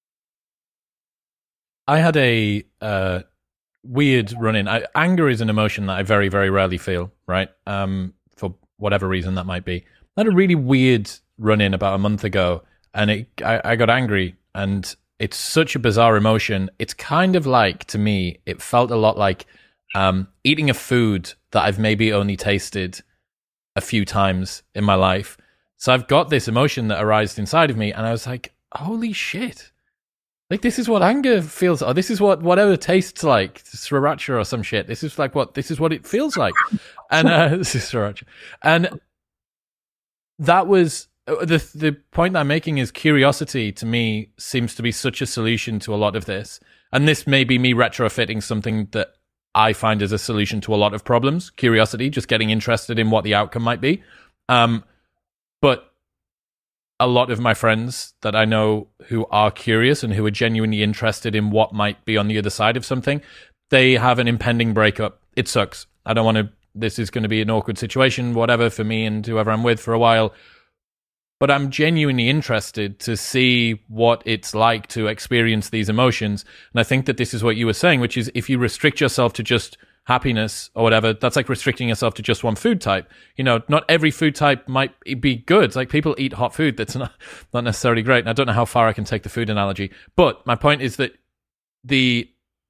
I had a uh, weird run-in. I, anger is an emotion that I very, very rarely feel, right? Um, for whatever reason that might be. I had a really weird run-in about a month ago, and it, I, I got angry, and it's such a bizarre emotion. It's kind of like, to me, it felt a lot like um, eating a food that I've maybe only tasted a few times in my life. So I've got this emotion that arises inside of me, and I was like, holy shit. Like, this is what anger feels, or this is what whatever tastes like, sriracha or some shit. This is like what, this is what it feels like. And, uh, this is sriracha. And that was, the the point that I'm making is curiosity, to me, seems to be such a solution to a lot of this. And this may be me retrofitting something that I find as a solution to a lot of problems. Curiosity, just getting interested in what the outcome might be. Um, But a lot of my friends that I know who are curious and who are genuinely interested in what might be on the other side of something, they have an impending breakup. It sucks. I don't want to, this is going to be an awkward situation, whatever, for me and whoever I'm with for a while. But I'm genuinely interested to see what it's like to experience these emotions. And I think that this is what you were saying, which is if you restrict yourself to just happiness or whatever, that's like restricting yourself to just one food type. You know, not every food type might be good. Like, people eat hot food that's not, not necessarily great. And I don't know how far I can take the food analogy. But my point is that the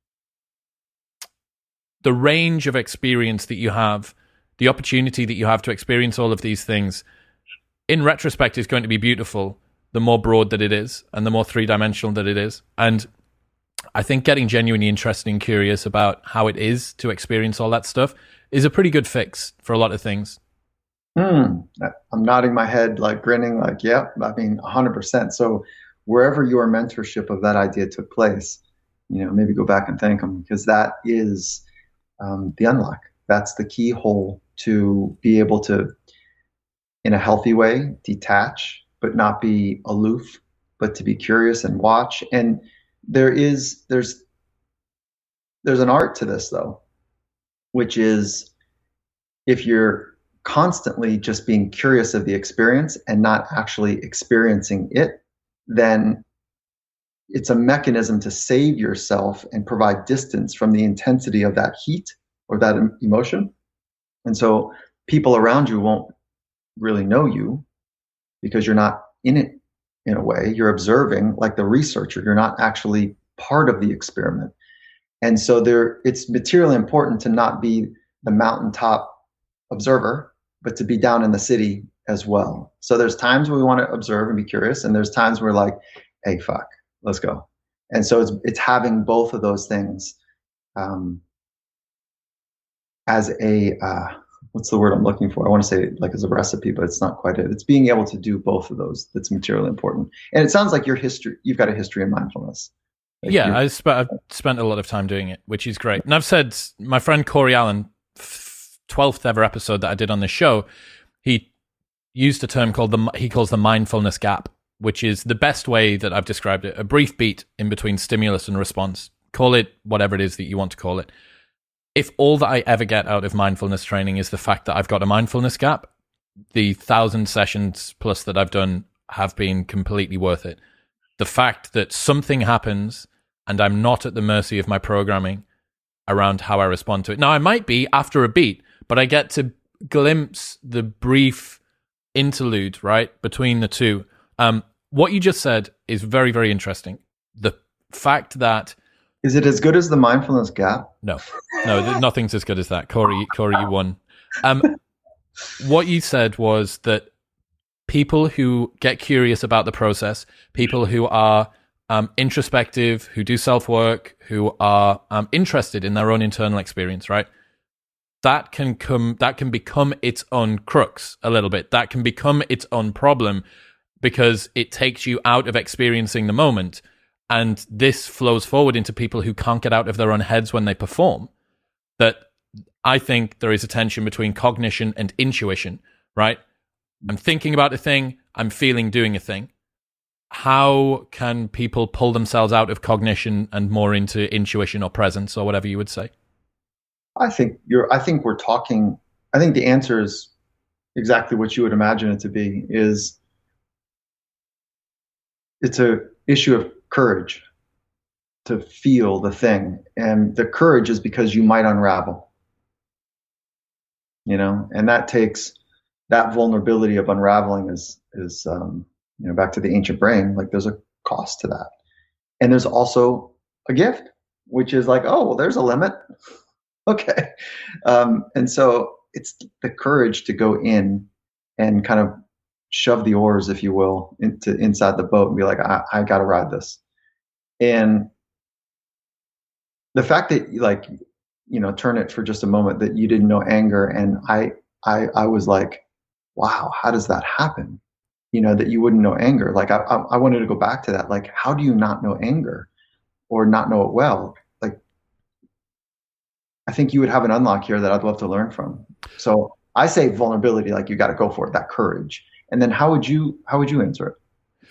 the range of experience that you have, the opportunity that you have to experience all of these things, in retrospect, is going to be beautiful the more broad that it is and the more three-dimensional that it is. And I think getting genuinely interested and curious about how it is to experience all that stuff is a pretty good fix for a lot of things. Hmm. I'm nodding my head, like grinning, like, yeah, I mean, one hundred percent. So wherever your mentorship of that idea took place, you know, maybe go back and thank them, because that is um, the unlock. That's the keyhole to be able to, in a healthy way, detach, but not be aloof, but to be curious and watch. And there is, there's, there's an art to this though, which is if you're constantly just being curious of the experience and not actually experiencing it, then it's a mechanism to save yourself and provide distance from the intensity of that heat or that emotion. And so people around you won't really know you because you're not in it in a way. You're observing like the researcher. You're not actually part of the experiment. And so there, it's materially important to not be the mountaintop observer, but to be down in the city as well. So there's times where we want to observe and be curious, and there's times where like, hey, fuck, let's go. And so it's it's having both of those things um, as a uh, what's the word I'm looking for? I want to say like as a recipe, but it's not quite it. It's being able to do both of those that's materially important. And it sounds like your history, you've got a history in mindfulness. Like yeah, I sp- I've spent a lot of time doing it, which is great. And I've said, my friend Corey Allen, twelfth ever episode that I did on this show, he used a term called the, he calls the mindfulness gap, which is the best way that I've described it, a brief beat in between stimulus and response. Call it whatever it is that you want to call it. If all that I ever get out of mindfulness training is the fact that I've got a mindfulness gap, the thousand sessions plus that I've done have been completely worth it. The fact that something happens and I'm not at the mercy of my programming around how I respond to it. Now, I might be after a beat, but I get to glimpse the brief interlude, right, between the two. Um, what you just said is very, very interesting. The fact that... Is it as good as the mindfulness gap? No, no, nothing's as good as that. Corey, Corey, you won. Um, what you said was that people who get curious about the process, people who are um, introspective, who do self-work, who are um, interested in their own internal experience, right? That can come, that can become its own crux a little bit. That can become its own problem because it takes you out of experiencing the moment. And this flows forward into people who can't get out of their own heads when they perform. That I think there is a tension between cognition and intuition, right? I'm thinking about a thing, I'm feeling doing a thing. How can people pull themselves out of cognition and more into intuition or presence or whatever you would say? I think you're, I think we're talking, I think the answer is exactly what you would imagine it to be, is it's a issue of courage to feel the thing. And the courage is because you might unravel, you know, and that takes, that vulnerability of unraveling is, is, um, you know, back to the ancient brain, like there's a cost to that. And there's also a gift, which is like, oh, well, there's a limit. Okay. Um, and so it's the courage to go in and kind of shove the oars, if you will, into inside the boat and be like, I, I got to ride this. And the fact that like, you know, turn it for just a moment that you didn't know anger. And I, I, I was like, wow, how does that happen? You know, that you wouldn't know anger. Like I, I, I wanted to go back to that. Like, how do you not know anger or not know it well? Like, I think you would have an unlock here that I'd love to learn from. So I say vulnerability, like you got to go for it, that courage. And then how would you, how would you answer it?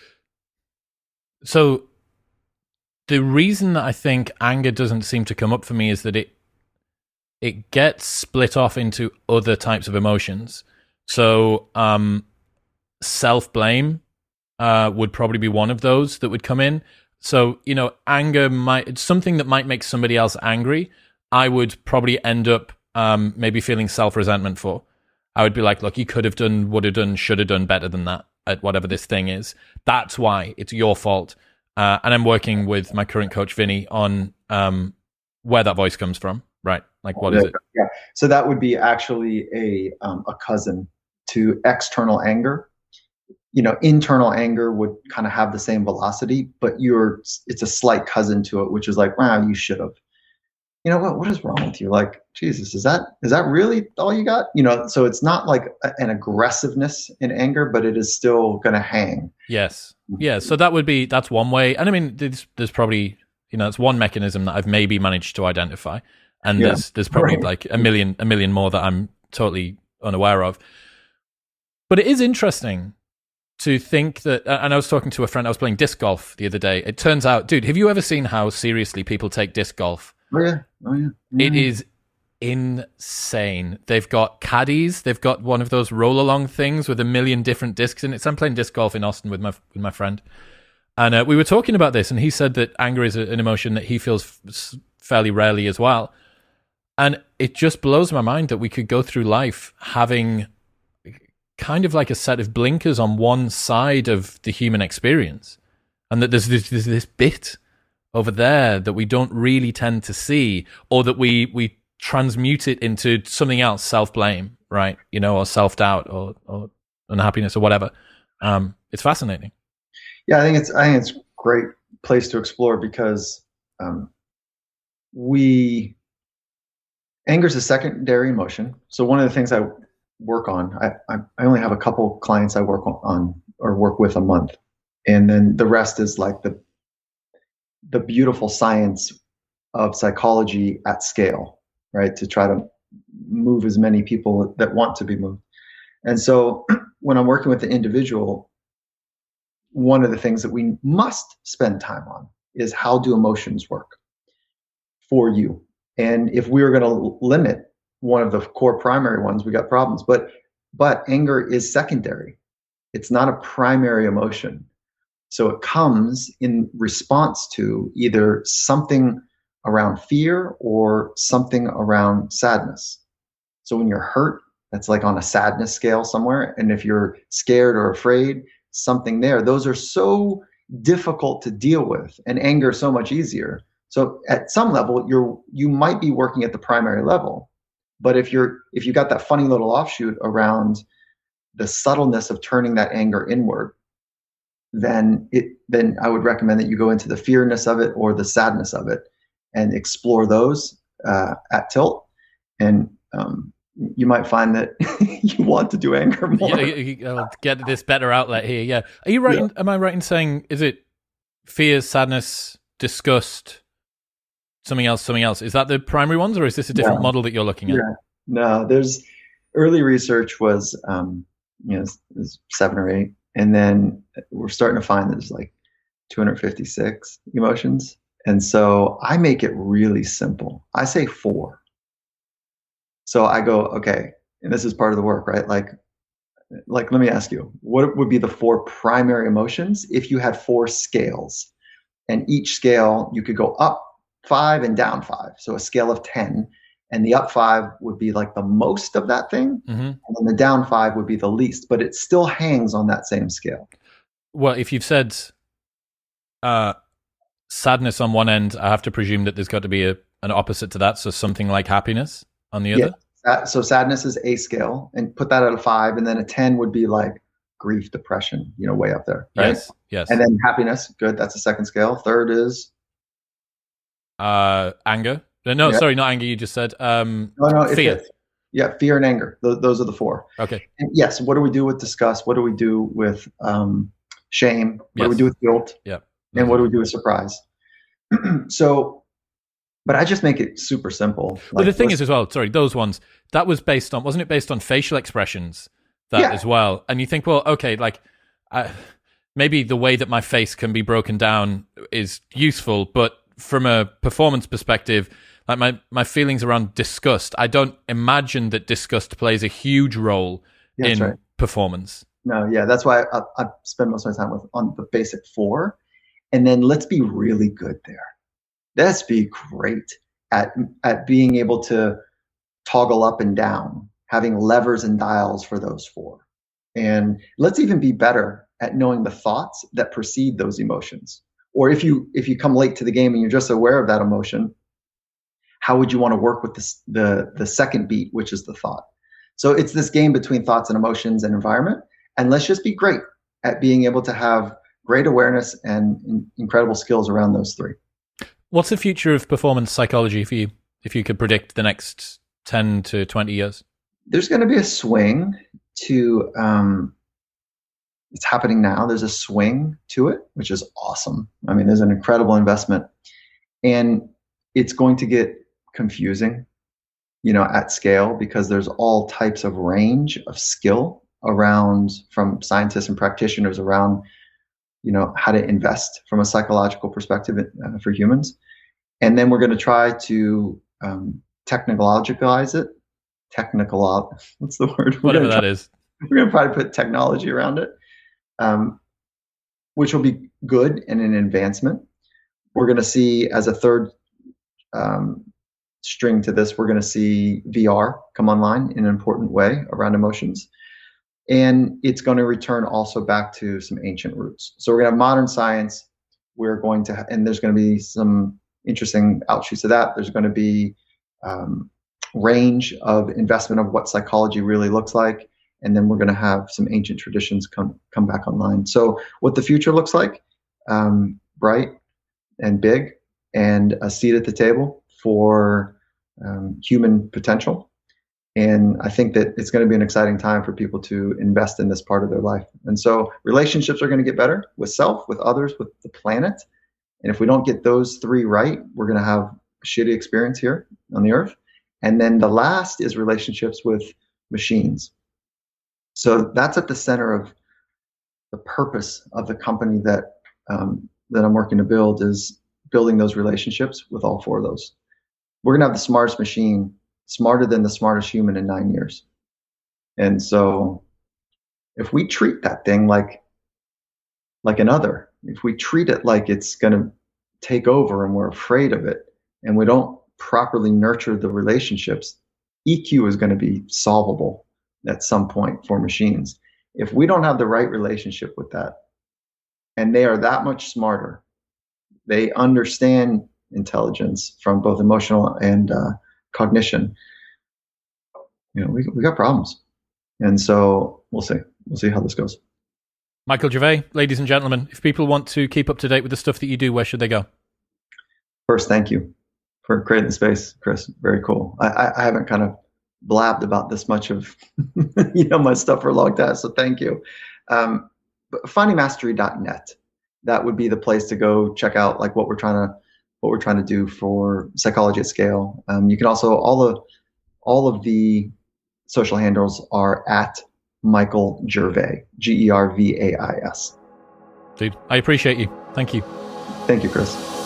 So the reason that I think anger doesn't seem to come up for me is that it, it gets split off into other types of emotions. So, um, self-blame uh, would probably be one of those that would come in. So, you know, anger might, it's something that might make somebody else angry. I would probably end up um, maybe feeling self-resentment for. I would be like, look, you could have done, would have done, should have done better than that at whatever this thing is. That's why it's your fault. Uh, and I'm working with my current coach, Vinny, on um, where that voice comes from, right? Like, what yeah, is it? Yeah. So that would be actually a um, a cousin to external anger. You know, internal anger would kind of have the same velocity, but you're, it's a slight cousin to it, which is like, wow, you should have. You know what? What is wrong with you? Like, Jesus, is that is that really all you got? You know, so it's not like a, an aggressiveness in anger, but it is still going to hang. Yes, yeah. So that would be, that's one way. And I mean, there's, there's probably, You know, it's one mechanism that I've maybe managed to identify, and Yeah. there's there's probably Right. like a million a million more that I'm totally unaware of. But it is interesting to think that, and I was talking to a friend, I was playing disc golf the other day. It turns out, dude, have you ever seen how seriously people take disc golf? Oh yeah. Oh yeah. It Mhm. is insane. They've got caddies. They've got one of those roll along things with a million different discs in it. So I'm playing disc golf in Austin with my with my friend, and uh, we were talking about this, and he said that anger is a, an emotion that he feels f- fairly rarely as well. And it just blows my mind that we could go through life having kind of like a set of blinkers on one side of the human experience, and that there's this, there's this bit over there that we don't really tend to see, or that we we transmute it into something else, self-blame, right? You know, or self-doubt, or, or unhappiness, or whatever. Um, it's fascinating. Yeah, I think it's I think it's a great place to explore because um, we anger is a secondary emotion. So one of the things I work on, I, I I only have a couple clients I work on or work with a month, and then the rest is like the the beautiful science of psychology at scale, right? To try to move as many people that want to be moved. And so when I'm working with the individual, one of the things that we must spend time on is how do emotions work for you? And if we were going to limit one of the core primary ones, we got problems. But but anger is secondary. It's not a primary emotion. So it comes in response to either something around fear or something around sadness. So when you're hurt, that's like on a sadness scale somewhere. And if you're scared or afraid, something there. Those are so difficult to deal with, and anger so much easier. So at some level, you're you might be working at the primary level, but if you're if you got that funny little offshoot around the subtleness of turning that anger inward, then it then I would recommend that you go into the fearness of it or the sadness of it and explore those uh, at tilt, and um, you might find that you want to do anger more. Yeah, you, you, I'll get this better outlet here. Yeah, are you right? Yeah. In, am I right in saying is it fear, sadness, disgust, something else, something else? Is that the primary ones, or is this a different Yeah. model that you're looking at? Yeah. No, there's early research was um, you know there's seven or eight, and then we're starting to find there's like two hundred fifty-six emotions, and so I make it really simple. I say four. So I go, okay, and this is part of the work, right? Like, like let me ask you, what would be the four primary emotions if you had four scales, and each scale you could go up five and down five, so a scale of ten. And the up five would be like the most of that thing, Mm-hmm. and then the down five would be the least, but it still hangs on that same scale. Well, if you've said uh, sadness on one end, I have to presume that there's got to be a, an opposite to that, so something like happiness on the other? Yeah. So sadness is a scale, and put that at a five, and then a ten would be like grief, depression, you know, way up there. Right? Yes, yes. And then happiness, good, that's a second scale. Third is? Uh, anger. No, Yeah. sorry, not anger, you just said. Um, No, no, it's fear. it. Yeah, fear and anger. Those, those are the four. Okay. And yes, what do we do with disgust? What do we do with um, shame? What do we Yes. do with guilt? Yeah. And what do we do with surprise? So, but I just make it super simple. Well, Like, the thing let's- is as well, sorry, those ones, that was based on, wasn't it based on facial expressions that Yeah. as well? And you think, well, okay, like, I, maybe the way that my face can be broken down is useful, but from a performance perspective, like my, my feelings around disgust, I don't imagine that disgust plays a huge role Yeah, that's in right. performance. No, yeah, that's why I, I spend most of my time with on the basic four, and then let's be really good there. Let's be great at at being able to toggle up and down, having levers and dials for those four, and let's even be better at knowing the thoughts that precede those emotions. Or if you if you come late to the game and you're just aware of that emotion, how would you want to work with this, the the second beat, which is the thought? So it's this game between thoughts and emotions and environment. And let's just be great at being able to have great awareness and in, incredible skills around those three. What's the future of performance psychology for you, if you could predict the next ten to twenty years? There's going to be a swing to, um, it's happening now. There's a swing to it, which is awesome. I mean, there's an incredible investment And it's going to get confusing, you know, at scale, because there's all types of range of skill around, from scientists and practitioners around, you know, how to invest from a psychological perspective uh, for humans. And then we're going to try to um, technologicalize it. Technical, what's the word? Whatever that try, is. We're going to try to put technology around it, um, which will be good and an advancement. We're going to see, as a third um, string to this, we're going to see V R come online in an important way around emotions. And it's going to return also back to some ancient roots. So we're going to have modern science. We're going to, and there's going to be some interesting outshoots of that. There's going to be um, range of investment of what psychology really looks like. And then we're going to have some ancient traditions come come back online. So what the future looks like, um, bright and big, and a seat at the table for um, human potential. And I think that it's going to be an exciting time for people to invest in this part of their life. And so relationships are going to get better with self, with others, with the planet. And if we don't get those three right, we're going to have a shitty experience here on the earth. And then the last is relationships with machines. So that's at the center of the purpose of the company that um, that I'm working to build, is building those relationships with all four of those. We're going to have the smartest machine, smarter than the smartest human, in nine years. And so if we treat that thing like like another, if we treat it like it's going to take over and we're afraid of it, and we don't properly nurture the relationships, E Q is going to be solvable at some point for machines. If we don't have the right relationship with that, and they are that much smarter, they understand intelligence from both emotional and uh, cognition, you know, we we got problems. And so we'll see. We'll see how this goes. Michael Gervais, ladies and gentlemen, if people want to keep up to date with the stuff that you do, where should they go? First, thank you for creating the space, Chris. Very cool. I, I, I haven't kind of blabbed about this much of you know my stuff for a long time, so thank you. Um, but finding mastery dot net, that would be the place to go check out like what we're trying to what we're trying to do for psychology at scale. Um, you can also, all the all of the social handles are at Michael Gervais, G E R V A I S. Dude, I appreciate you. Thank you. Thank you, Chris.